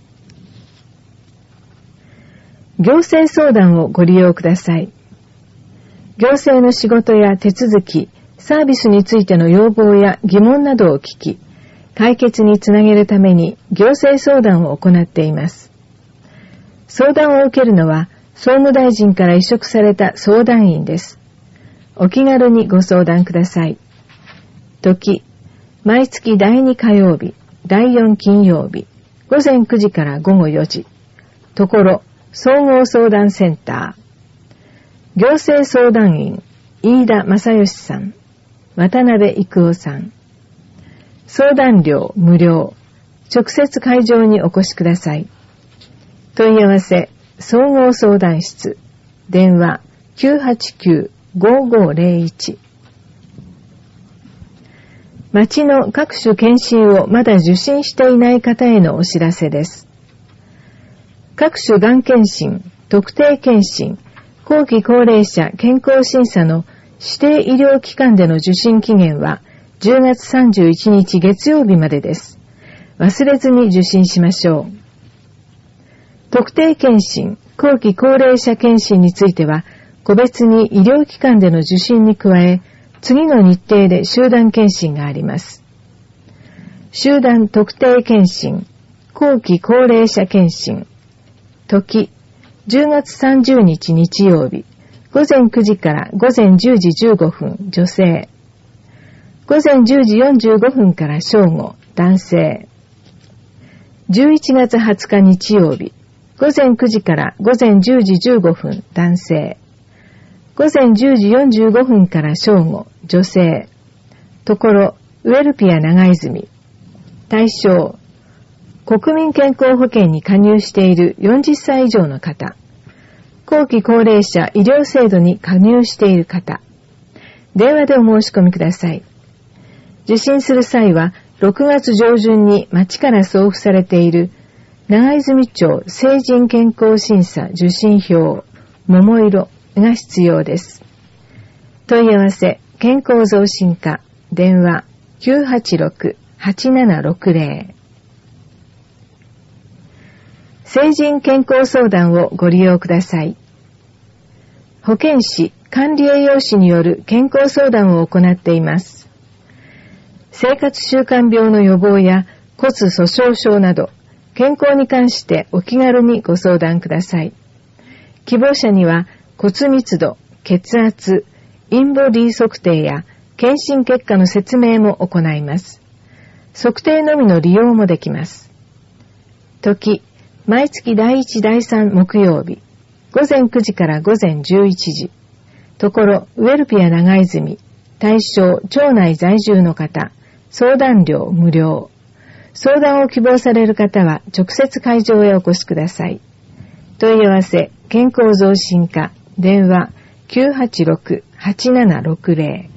行政相談をご利用ください。行政の仕事や手続き、サービスについての要望や疑問などを聞き、解決につなげるために行政相談を行っています。相談を受けるのは、総務大臣から委嘱された相談員です。お気軽にご相談ください。時、毎月第2火曜日、第4金曜日、午前9時から午後4時。ところ、総合相談センター。行政相談員、飯田正義さん、渡辺育夫さん。相談料無料。直接会場にお越しください。問い合わせ、総合相談室。電話 989-5501。町の各種検診をまだ受診していない方へのお知らせです。各種がん検診、特定検診、後期高齢者健康審査の指定医療機関での受診期限は10月31日月曜日までです。忘れずに受診しましょう。特定検診、 後期高齢者検診については、個別に医療機関での受診に加え、次の日程で集団検診があります。集団特定検診、後期高齢者検診。時、10月30日日曜日、午前9時から午前10時15分、女性。午前10時45分から正午、男性。11月20日日曜日、午前9時から午前10時15分、男性。午前10時45分から正午、女性。ところ、ウェルピア長泉。対象、国民健康保険に加入している40歳以上の方。後期高齢者医療制度に加入している方。電話でお申し込みください。受診する際は、6月上旬に町から送付されている長泉町成人健康審査受診票、桃色が必要です。問い合わせ、健康増進課、電話 986-8760。成人健康相談をご利用ください。保健師、管理栄養士による健康相談を行っています。生活習慣病の予防や骨粗鬆症など、健康に関してお気軽にご相談ください。希望者には骨密度、血圧、インボディ測定や検診結果の説明も行います。測定のみの利用もできます。時、毎月第1、第3木曜日、午前9時から午前11時。ところ、ウェルピア長泉、対象、町内在住の方、相談料無料。相談を希望される方は直接会場へお越しください。問い合わせ、健康増進課、電話 986-8760。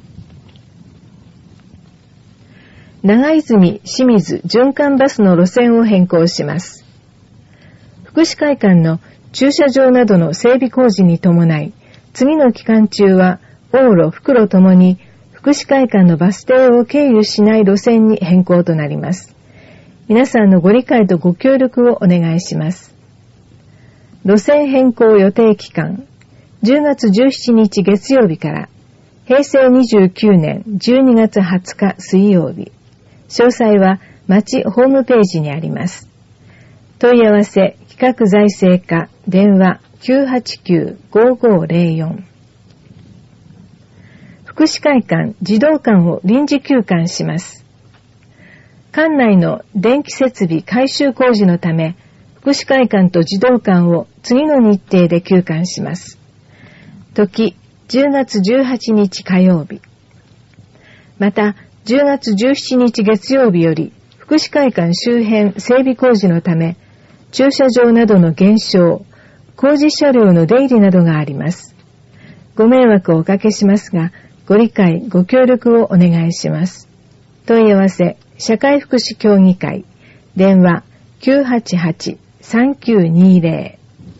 長泉清水循環バスの路線を変更します。福祉会館の駐車場などの整備工事に伴い、次の期間中は往路、復路ともに福祉会館のバス停を経由しない路線に変更となります。皆さんのご理解とご協力をお願いします。路線変更予定期間、10月17日月曜日から平成29年12月20日水曜日。詳細は町ホームページにあります。問い合わせ、企画財政課、電話 989-5504。福祉会館、児童館を臨時休館します。館内の電気設備改修工事のため、福祉会館と児童館を次の日程で休館します。時、10月18日火曜日。また、10月17日月曜日より、福祉会館周辺整備工事のため、駐車場などの減少、工事車両の出入りなどがあります。ご迷惑をおかけしますが、ご理解、ご協力をお願いします。問い合わせ、社会福祉協議会、電話 988-3920。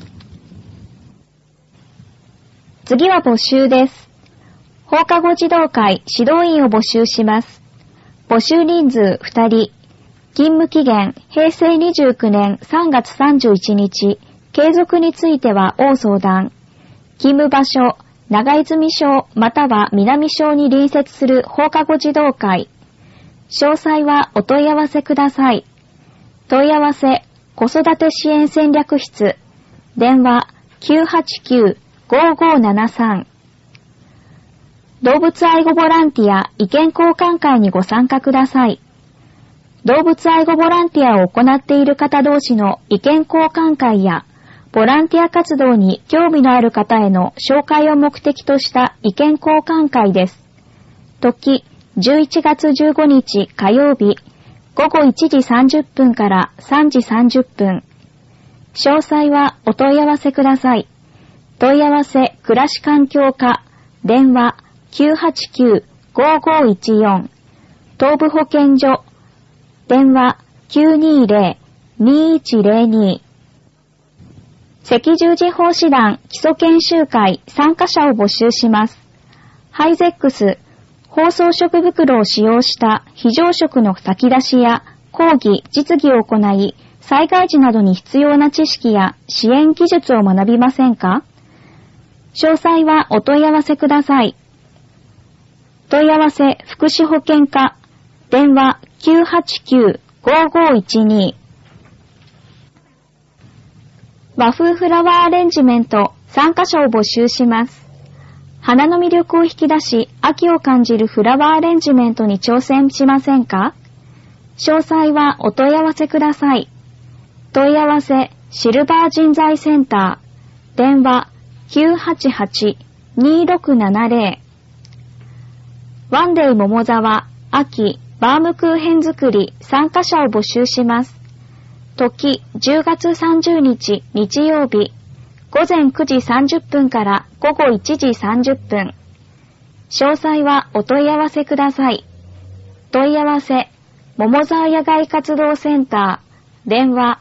次は募集です。放課後児童会指導員を募集します。募集人数2人。勤務期限、平成29年3月31日。継続については応相談。勤務場所、長泉町または南町に隣接する放課後児童会。詳細はお問い合わせください。問い合わせ、子育て支援戦略室。電話 989-5573。動物愛護ボランティア意見交換会にご参加ください。動物愛護ボランティアを行っている方同士の意見交換会や、ボランティア活動に興味のある方への紹介を目的とした意見交換会です。時、11月15日火曜日、午後1時30分から3時30分。詳細はお問い合わせください。問い合わせ、暮らし環境課、電話 989-5514。東部保健所、電話 920-2102。赤十字奉仕団基礎研修会参加者を募集します。ハイゼックス、包装食袋を使用した非常食の先出しや講義、実技を行い、 災害時などに必要な知識や支援技術を学びませんか？詳細はお問い合わせください。問い合わせ福祉保健課、電話 989-5512。和風フラワーアレンジメント参加者を募集します。花の魅力を引き出し、秋を感じるフラワーアレンジメントに挑戦しませんか？詳細はお問い合わせください。問い合わせシルバー人材センター、電話 988-2670。ワンデイ桃沢秋バームクーヘン作り参加者を募集します。時10月30日日曜日、午前9時30分から午後1時30分。詳細はお問い合わせください。問い合わせ桃沢野外活動センター、電話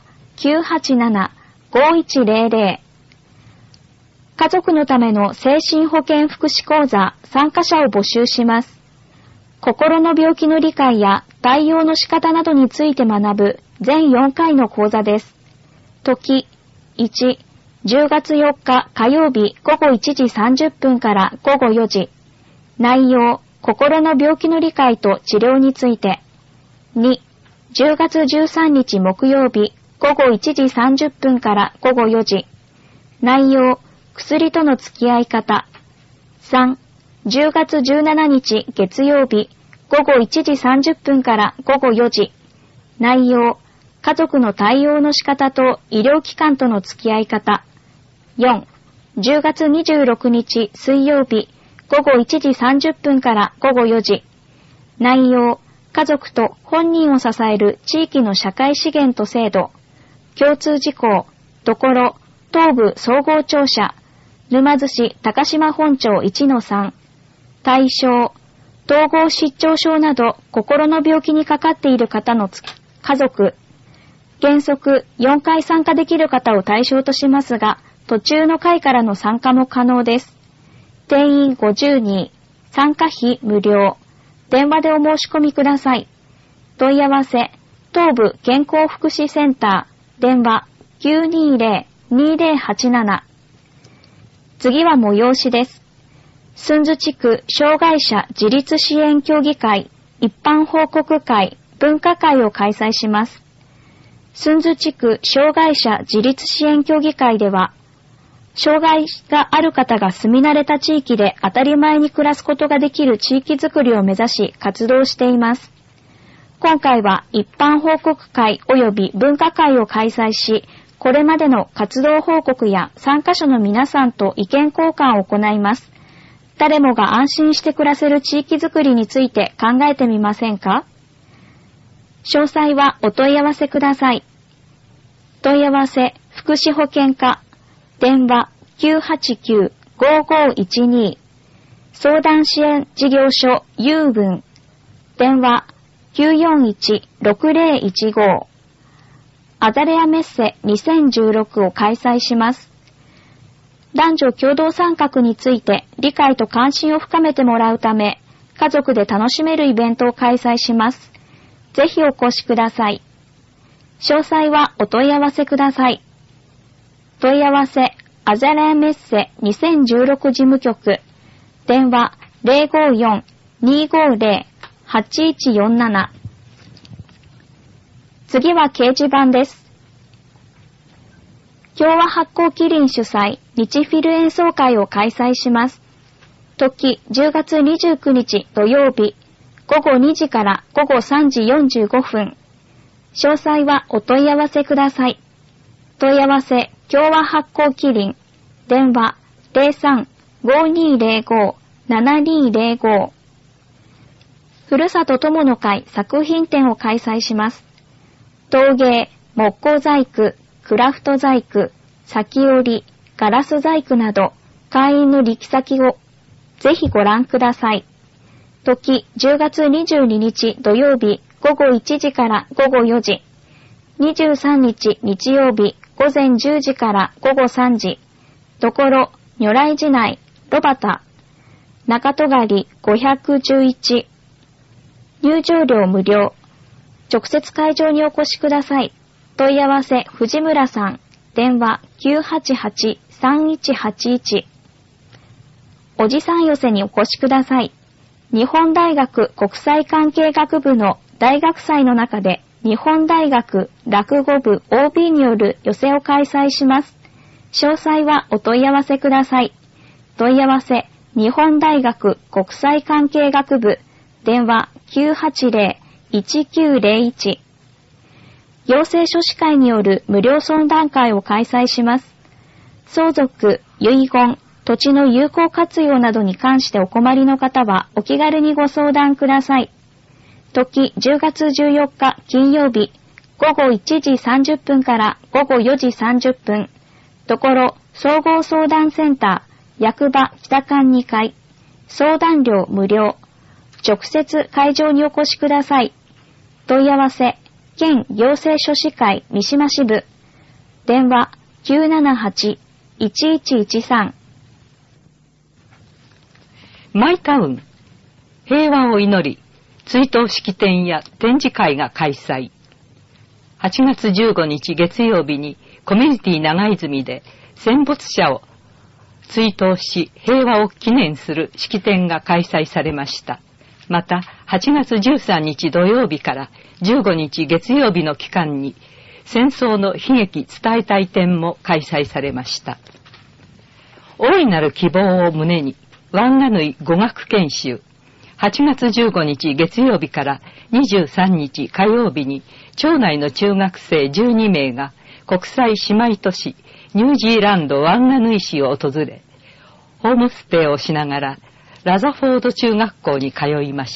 987-5100。家族のための精神保健福祉講座参加者を募集します。心の病気の理解や対応の仕方などについて学ぶ全4回の講座です。時1、10月4日火曜日午後1時30分から午後4時。内容、心の病気の理解と治療について。2、10月13日木曜日午後1時30分から午後4時。内容、薬との付き合い方。3、10月17日月曜日午後1時30分から午後4時。内容、家族の対応の仕方と医療機関との付き合い方。4、10月26日水曜日午後1時30分から午後4時。内容、家族と本人を支える地域の社会資源と制度。共通事項、ところ、東部総合庁舎、沼津市高島本町 1-3。対象、統合失調症など心の病気にかかっている方の家族。原則4回参加できる方を対象としますが、途中の回からの参加も可能です。定員50人、参加費無料。電話でお申し込みください。問い合わせ、東部健康福祉センター、電話 920-2087。次は催しです。寸津地区障害者自立支援協議会、一般報告会、文化会を開催します。寸津地区障害者自立支援協議会では、障害がある方が住み慣れた地域で当たり前に暮らすことができる地域づくりを目指し活動しています。今回は一般報告会及び文化会を開催し、これまでの活動報告や参加者の皆さんと意見交換を行います。誰もが安心して暮らせる地域づくりについて考えてみませんか？詳細はお問い合わせください。問い合わせ福祉保健課、電話 989-5512。相談支援事業所郵分、電話 941-6015。アザレアメッセ2016を開催します。男女共同参画について理解と関心を深めてもらうため、家族で楽しめるイベントを開催します。ぜひお越しください。詳細はお問い合わせください。問い合わせ、アザレアメッセ2016事務局、電話 054-250-8147。次は掲示板です。共和発酵キリン主催日フィル演奏会を開催します。時10月29日土曜日午後2時から午後3時45分。詳細はお問い合わせください。問い合わせ共和発酵キリン、電話 03-5205-7205。ふるさと友の会作品展を開催します。陶芸、木工細工、クラフト細工、裂き織り、ガラス細工など、会員の力先をぜひご覧ください。時10月22日土曜日午後1時から午後4時。23日日曜日午前10時から午後3時。ところ、如来寺内、炉端、中戸狩511。入場料無料。直接会場にお越しください。 問い合わせ藤村さん。電話 988-3181。おじさん寄せにお越しください。日本大学国際関係学部の大学祭の中で日本大学落語部 OB による寄席を開催します。詳細はお問い合わせください。問い合わせ日本大学国際関係学部。電話 980-1901。行政書士会による無料相談会を開催します。相続、遺言、土地の有効活用などに関してお困りの方はお気軽にご相談ください。時10月14日金曜日午後1時30分から午後4時30分。ところ総合相談センター役場北館2階。相談料無料。直接会場にお越しください。問い合わせ県行政書士会三島支部。電話 978-1113。 マイタウン平和を祈り追悼式典や展示会が開催。8月15日月曜日にコミュニティ長泉で戦没者を追悼し平和を記念する式典が開催されました。また8月13日土曜日から15日月曜日の期間に戦争の悲劇伝えたい展も開催されました。大いなる希望を胸にワンガヌイ語学研修。8月15日月曜日から23日火曜日に町内の中学生12名が国際姉妹都市ニュージーランドワンガヌイ市を訪れ、ホームステイをしながらラザフォード中学校に通いました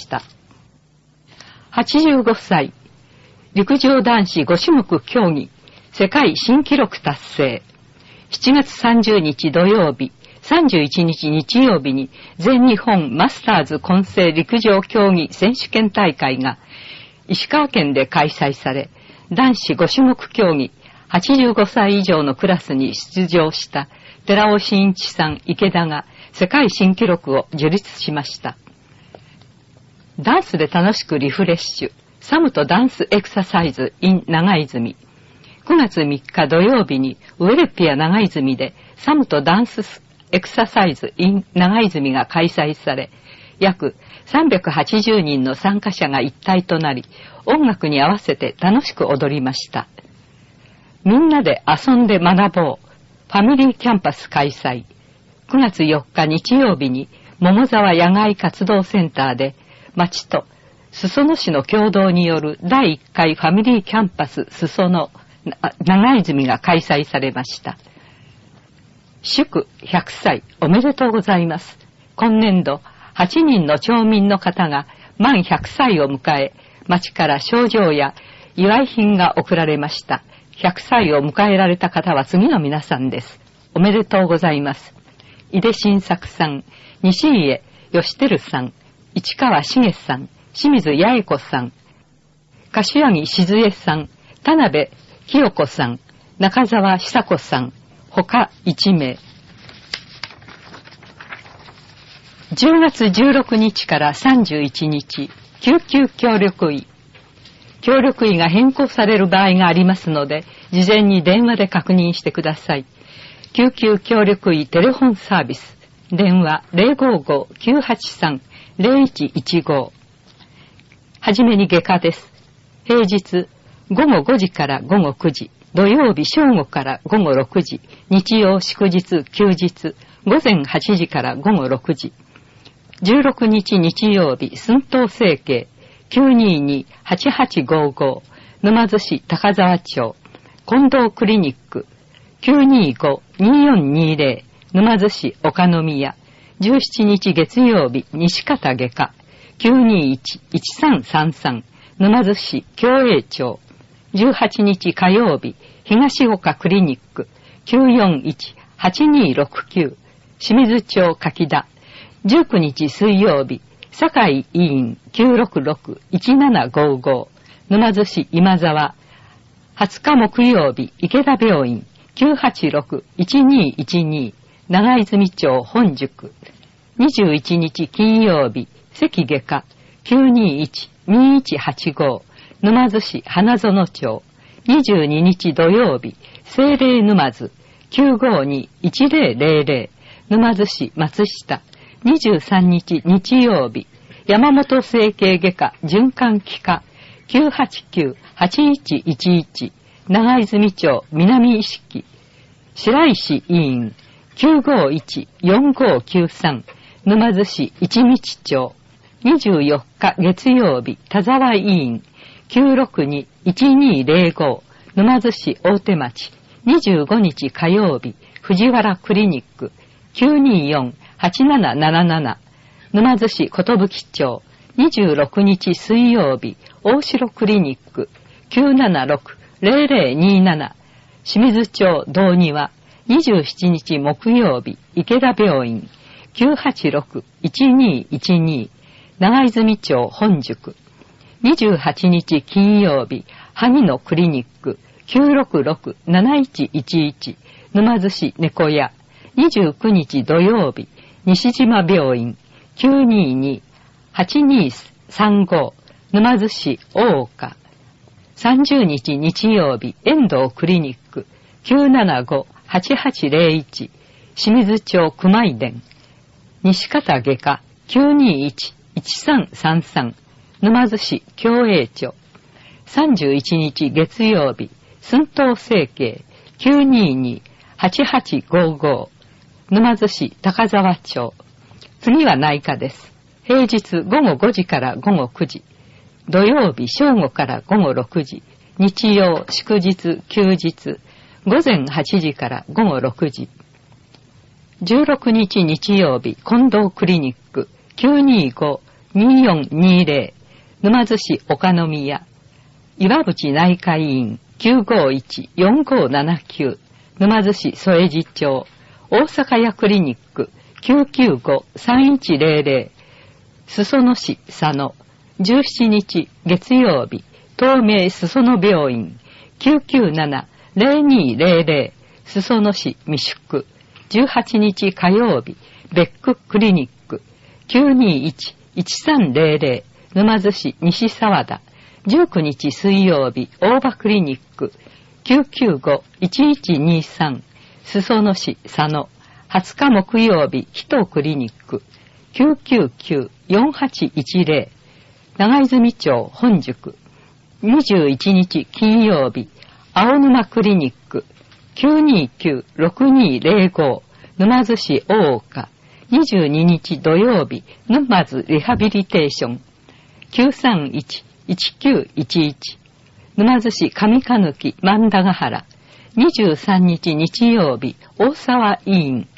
。85歳、陸上男子5種目競技、世界新記録達成。7月30日土曜日、31日日曜日に全日本マスターズ混成陸上競技選手権大会が石川県で開催され、男子5種目競技85歳以上のクラスに出場した寺尾真一さん池田が世界新記録を樹立しました。ダンスで楽しくリフレッシュ、サムとダンスエクササイズ in 長泉。9月3日土曜日にウェルピア長泉でサムとダンスエクササイズ in 長泉が開催され、約380人の参加者が一体となり、音楽に合わせて楽しく踊りました。みんなで遊んで学ぼう。ファミリーキャンパス開催。9月4日日曜日に桃沢野外活動センターで町と裾野市の共同による第1回ファミリーキャンパス裾野長泉が開催されました。祝100歳おめでとうございます。今年度8人の町民の方が満100歳を迎え、町から賞状や祝い品が贈られました。100歳を迎えられた方は次の皆さんです。おめでとうございます。井出新作さん、西家義輝さん、市川茂さん、清水八重子さん、柏木静江さん、田辺清子さん、中澤久子さん、他1名。10月16日から31日、救急協力医。協力医が変更される場合がありますので、事前に電話で確認してください。救急協力医テレフォンサービス。電話 055-983-0115。はじめに外科です。平日午後5時から午後9時、土曜日正午から午後6時、日曜祝日休日午前8時から午後6時。16日日曜日寸東整形 922-8855 沼津市高沢町近藤クリニック 925-2420 沼津市岡宮。17日月曜日西方外科 921-1333 沼津市共栄町。18日火曜日東岡クリニック 941-8269 清水町柿田。19日水曜日堺医院 966-1755 沼津市今沢。20日木曜日池田病院 986-1212 長泉町本宿。21日金曜日関外科 921-2185 沼津市花園町。 22日土曜日、聖霊沼津 952-1000 沼津市松下。23日日曜日、山本整形外科循環器科 989-8111 長泉町南意識白石委員 951-4593 沼津市一道町。24日月曜日、田沢委員 962-1205 沼津市大手町。25日火曜日、藤原クリニック 924-8777 沼津市寿町。26日水曜日、大城クリニック 976-0027 清水町道庭。27日木曜日、池田病院 986-1212 長泉町本宿。28日金曜日、萩野クリニック 966-7111 沼津市猫屋。29日土曜日、西島病院 922-8235 沼津市大岡。30日日曜日、遠藤クリニック 975-8801 清水町熊井田。西方外科 921-1333 沼津市共栄町。31日月曜日、寸東整形 922-8855 沼津市高沢町。次は内科です。平日午後5時から午後9時。土曜日正午から午後6時。日曜、祝日、休日。午前8時から午後6時。16日日曜日、近藤クリニック 925-2420 沼津市岡宮。岩淵内科医院 951-4579 沼津市添地町。大阪屋クリニック 995-3100 裾野市佐野。17日月曜日、東名裾野病院 997-0200 裾野市未宿。18日火曜日、ベッククリニック 921-1300 沼津市西沢田。19日水曜日、大場クリニック 995-1123 裾野市佐野。20日木曜日、ヒトクリニック 999-4810 長泉町本宿。21日金曜日、青沼クリニック 929-6205 沼津市大岡。22日土曜日、沼津リハビリテーション 931-1911 沼津市上鹿貫万田ヶ原。23日日曜日、大沢委員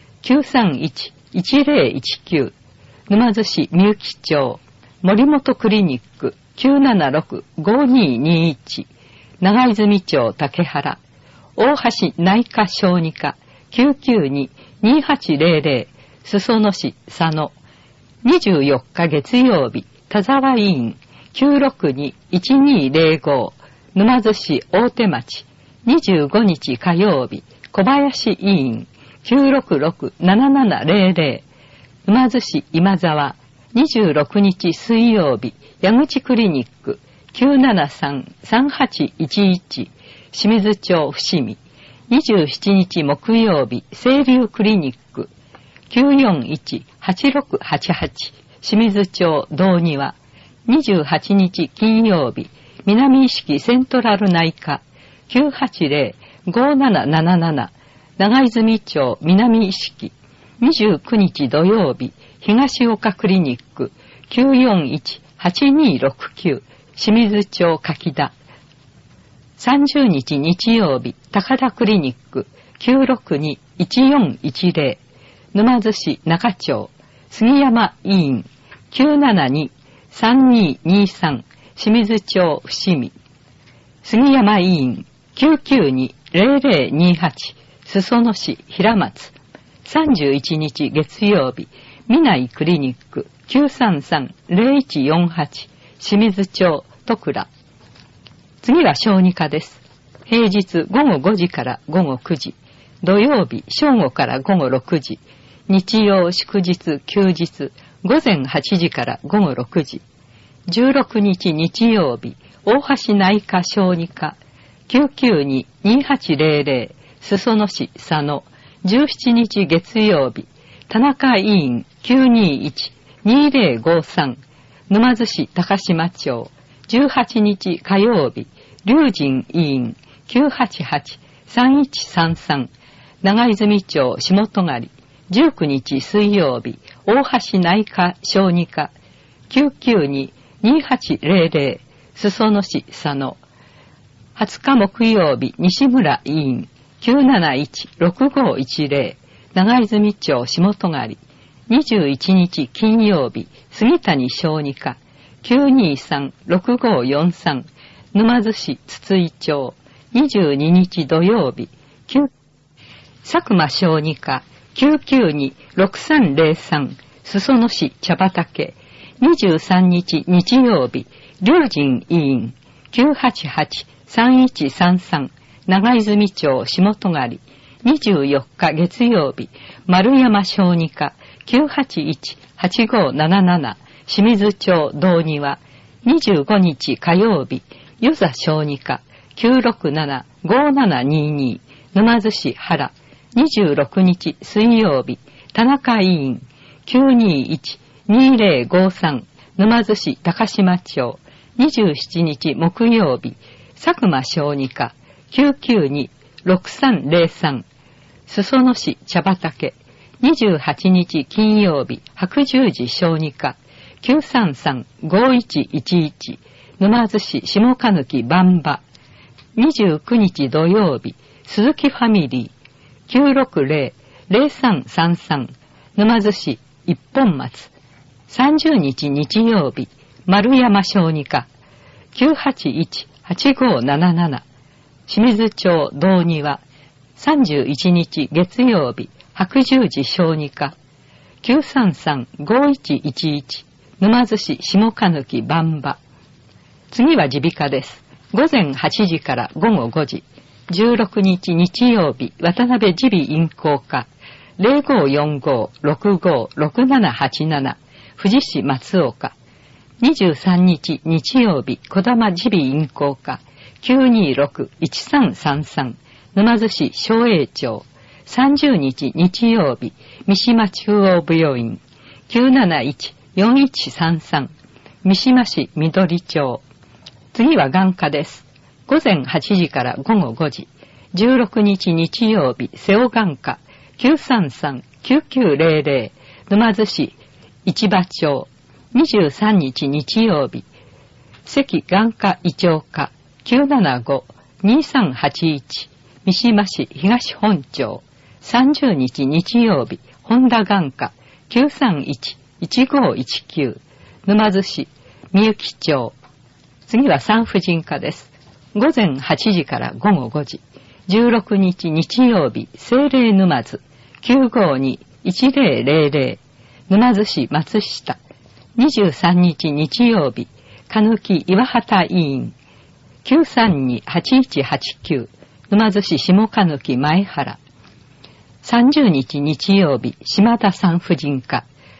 931-1019 沼津市みゆき町。森本クリニック 976-5221 長泉町竹原。大橋内科小児科 992-2800 裾野市佐野。24日月曜日、田沢委員 962-1205 沼津市大手町。25日火曜日、小林委員 966-7700 沼津市今沢。26日水曜日、矢口クリニック 973-3811 清水町伏見。27日木曜日、清流クリニック 941-8688 清水町道庭。28日金曜日、南意識セントラル内科 980-5777 長泉町南意識。29日土曜日、東岡クリニック 941-8269 清水町柿田。30日日曜日、高田クリニック 962-1410 沼津市中町。杉山委員 972-3223 清水町伏見。杉山委員 992-0028 裾野市平松。31日月曜日、南井クリニック 933-0148 清水町戸倉。次は小児科です。平日午後5時から午後9時。土曜日正午から午後6時。日曜祝日休日午前8時から午後6時。16日日曜日、大橋内科小児科 992-2800、裾野市佐野。17日月曜日、田中委員 921-2053、沼津市高島町。18日火曜日、龍神委員 988-3133、長泉町下戸狩。19日水曜日、大橋内科小児科 992-2800、裾野市佐野。20日木曜日、西村委員 971-6510、長泉町下戸狩。21日金曜日、杉谷小児科 923-6543、沼津市筒井町。22日土曜日、佐久間小児科 992-6303、裾野市茶畑。23日日曜日、龍神委員 988-3133、長泉町下戸狩。24日月曜日、丸山小児科 981-8577、清水町道庭。25日火曜日、与座小児科 967-5722、沼津市原。26日水曜日、田中委員 921-2053、沼津市高島町。27日木曜日、佐久間小児科 992-6303、裾野市茶畑。28日金曜日、白十字小児科 933-5111、沼津市下鹿貫番場。29日土曜日、鈴木ファミリー 960-0333、沼津市一本松。30日日曜日、丸山小児科 981-8577、清水町道庭。31日月曜日、白十字小児科 933-5111、沼津市下鹿貫番場。次は耳鼻科です。午前8時から午後5時。16日日曜日、渡辺耳鼻咽喉科 0545-656787、富士市松岡。23日日曜日、児玉耳鼻咽喉科 926-1333、沼津市昭栄町。30日日曜日、三島中央病院 971-4133、三島市緑町。次は眼科です。午前8時から午後5時。16日日曜日、瀬尾眼科 933-9900、沼津市市場町。23日日曜日、関眼科胃腸科 975-2381、三島市東本町。30日日曜日、本田眼科 931-1519、沼津市みゆき町。次は産婦人科です。午前8時から午後5時。16日日曜日、聖霊沼津 952-1000、沼津市松下。23日日曜日、かぬき岩畑委員 932-8189、沼津市下かぬき前原。30日日曜日、島田産婦人科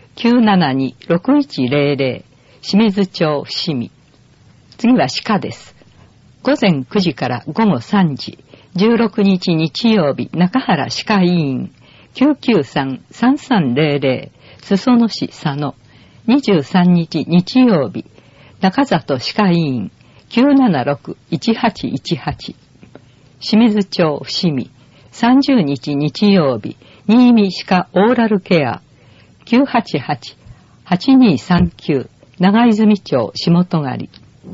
972-6100、清水町伏見。次は歯科です。午前9時から午後3時。16日日曜日、中原歯科委員 993-3300、裾野市佐野。23日日曜日、中里歯科委員 976-1818、清水町伏見。30日日曜日、新見歯科オーラルケア 988-8239、長泉町下戸狩。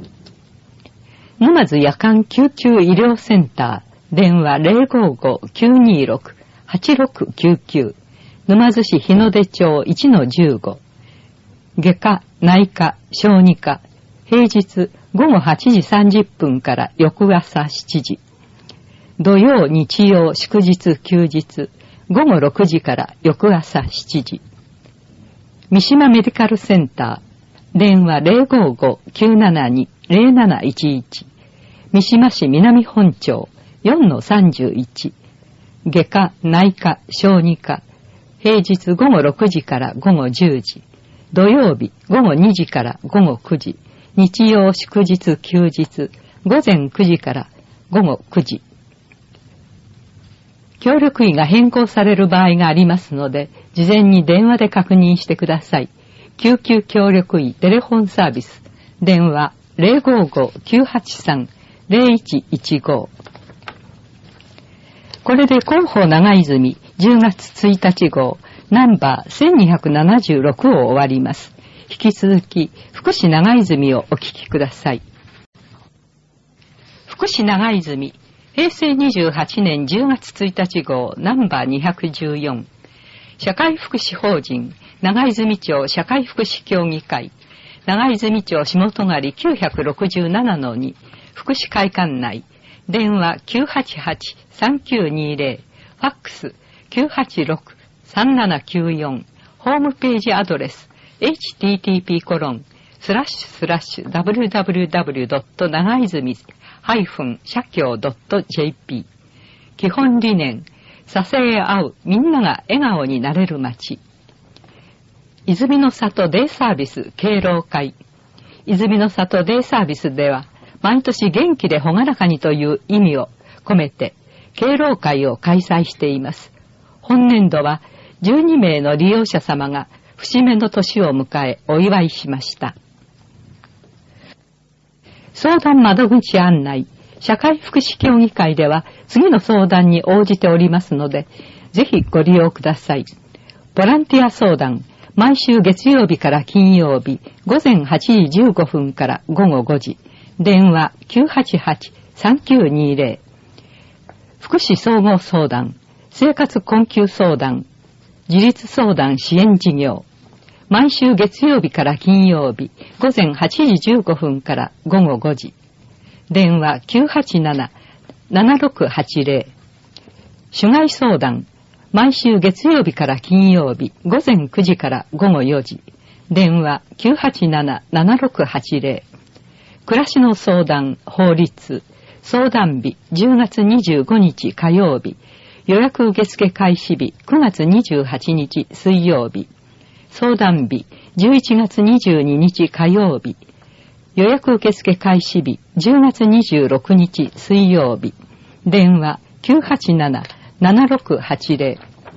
沼津夜間救急医療センター、電話 055-926-8699、沼津市日の出町 1-15、外科、内科、小児科、平日午後8時30分から翌朝7時。土曜、日曜、祝日、休日、午後6時から翌朝7時。三島メディカルセンター、電話 055-972-0711、三島市南本町 4-31、外科、内科、小児科、平日午後6時から午後10時。土曜日午後2時から午後9時、日曜祝日休日午前9時から午後9時。協力医が変更される場合がありますので、事前に電話で確認してください。救急協力医テレフォンサービス。電話 055-983-0115。これで広報長泉10月1日号ナンバー1276を終わります。引き続き福祉長泉をお聞きください。福祉長泉平成28年10月1日号ナンバー214。社会福祉法人長泉町社会福祉協議会長泉町下戸狩967-2福祉会館内電話 988-3920 ファックス 986-3794 ホームページアドレス http://www. 長泉社協 .jp 基本理念支え合うみんなが笑顔になれる街泉の里デイサービス敬老会泉の里デイサービスでは毎年元気で朗らかにという意味を込めて敬老会を開催しています。本年度は12名の利用者様が節目の年を迎えお祝いしました。相談窓口案内社会福祉協議会では次の相談に応じておりますのでぜひご利用ください。ボランティア相談毎週月曜日から金曜日午前8時15分から午後5時電話 988-3920 福祉総合相談生活困窮相談自立相談支援事業毎週月曜日から金曜日午前8時15分から午後5時電話 987-7680 主害相談毎週月曜日から金曜日午前9時から午後4時電話 987-7680 暮らしの相談法律相談日10月25日火曜日予約受付開始日9月28日水曜日相談日11月22日火曜日予約受付開始日10月26日水曜日電話 987-7680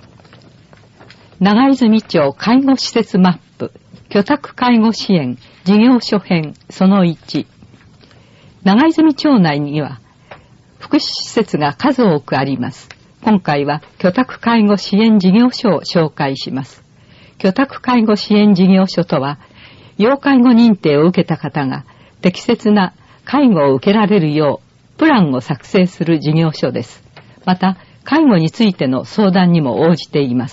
長泉町介護施設マップ居宅介護支援事業所編その1長泉町内には福祉施設が数多くあります。今回は居宅介護支援事業所を紹介します。居宅介護支援事業所とは要介護認定を受けた方が適切な介護を受けられるようプランを作成する事業所です。また介護についての相談にも応じています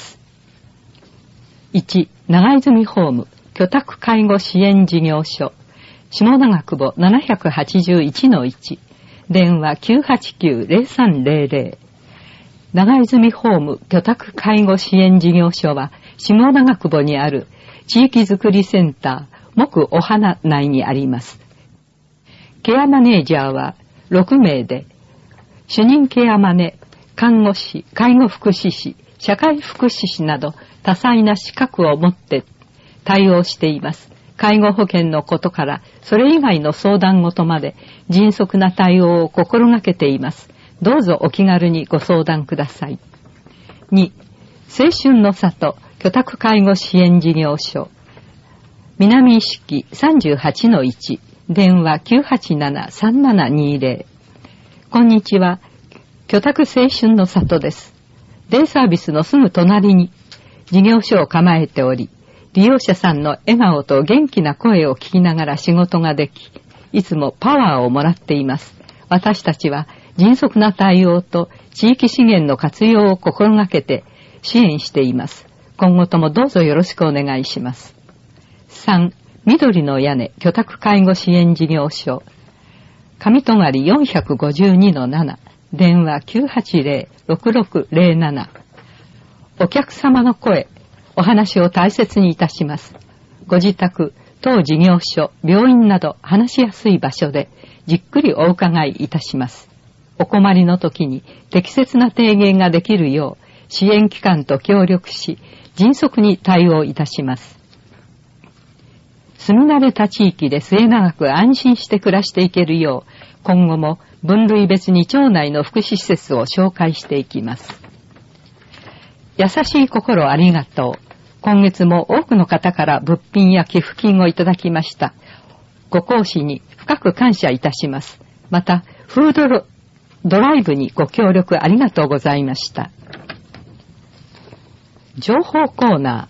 。1. 長泉ホーム居宅介護支援事業所下長久保 781-1 電話 989-0300 長泉ホーム居宅介護支援事業所は下長久保にある地域づくりセンター木お花内にあります。ケアマネージャーは6名で主任ケアマネ、看護師、介護福祉士、社会福祉士など多彩な資格を持って対応しています。介護保険のことからそれ以外の相談事まで迅速な対応を心がけています。どうぞお気軽にご相談ください。2. 青春の里居宅介護支援事業所南意識 38-1 電話 987-3720 こんにちは。居宅青春の里です。デイサービスのすぐ隣に事業所を構えており利用者さんの笑顔と元気な声を聞きながら仕事ができ、いつもパワーをもらっています。私たちは迅速な対応と地域資源の活用を心がけて支援しています。今後ともどうぞよろしくお願いします。3. 緑の屋根居宅介護支援事業所上戸狩 452-7 電話 980-6607 お客様の声お話を大切にいたします。ご自宅、当事業所、病院など話しやすい場所でじっくりお伺いいたします。お困りの時に適切な提言ができるよう支援機関と協力し、迅速に対応いたします。住み慣れた地域で末永く安心して暮らしていけるよう、 今後も分類別に町内の福祉施設を紹介していきます。優しい心ありがとう。今月も多くの方から物品や寄付金をいただきました。ご講師に深く感謝いたします。また、フードドライブにご協力ありがとうございました。情報コーナ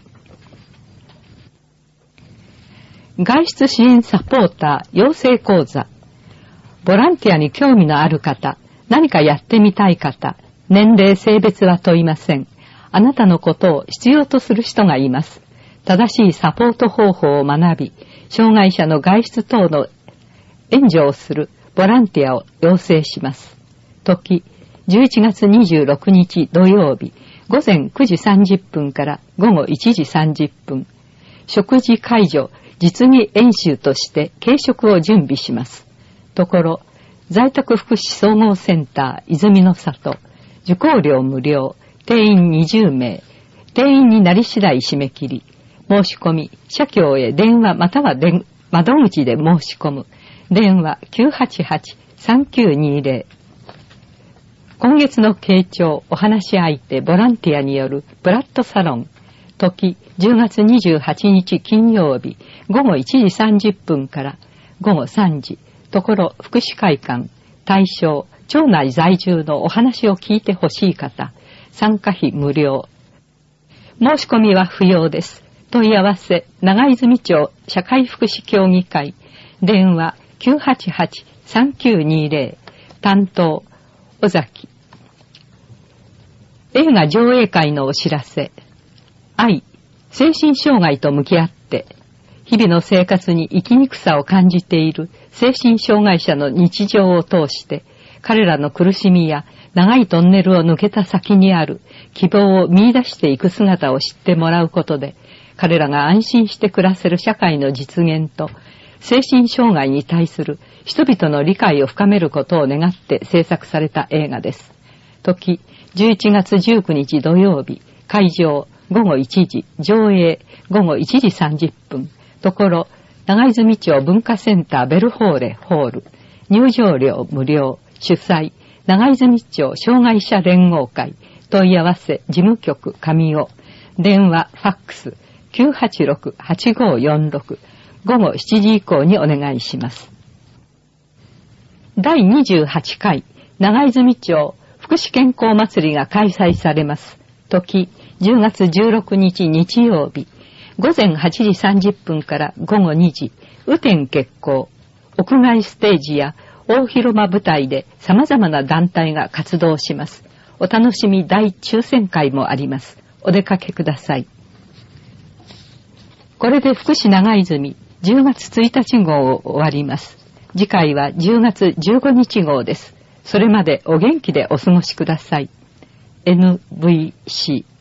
ー。外出支援サポーター養成講座。ボランティアに興味のある方、何かやってみたい方、年齢、性別は問いません。あなたのことを必要とする人がいます。正しいサポート方法を学び、障害者の外出等の援助をするボランティアを養成します。時、11月26日土曜日、午前9時30分から午後1時30分。食事介助、実技演習として軽食を準備します。ところ、在宅福祉総合センター泉の里、受講料無料、定員20名、定員になり次第締め切り、申し込み、社協へ電話または窓口で申し込む。電話 988-3920。今月の傾聴、お話し相手、ボランティアによるブラッドサロン。時、10月28日金曜日、午後1時30分から午後3時。ところ、福祉会館。対象、町内在住のお話を聞いてほしい方。参加費無料。申し込みは不要です。問い合わせ、長泉町社会福祉協議会。電話 988-3920。担当、尾崎。映画上映会のお知らせ。愛、精神障害と向き合って、日々の生活に生きにくさを感じている精神障害者の日常を通して、彼らの苦しみや長いトンネルを抜けた先にある希望を見出していく姿を知ってもらうことで、彼らが安心して暮らせる社会の実現と、精神障害に対する人々の理解を深めることを願って制作された映画です。時、11月19日土曜日、会場午後1時、上映午後1時30分。ところ、長泉町文化センターベルホーレホール。入場料無料。主催、長泉町障害者連合会。問い合わせ、事務局上尾。電話、ファックス、986-8546。午後7時以降にお願いします。第28回、長泉町福祉健康祭りが開催されます。時、10月16日日曜日。午前8時30分から午後2時、雨天決行。屋外ステージや大広間舞台で様々な団体が活動します。お楽しみ大抽選会もあります。お出かけください。これで福祉長泉10月1日号を終わります。次回は10月15日号です。それまでお元気でお過ごしください。NVC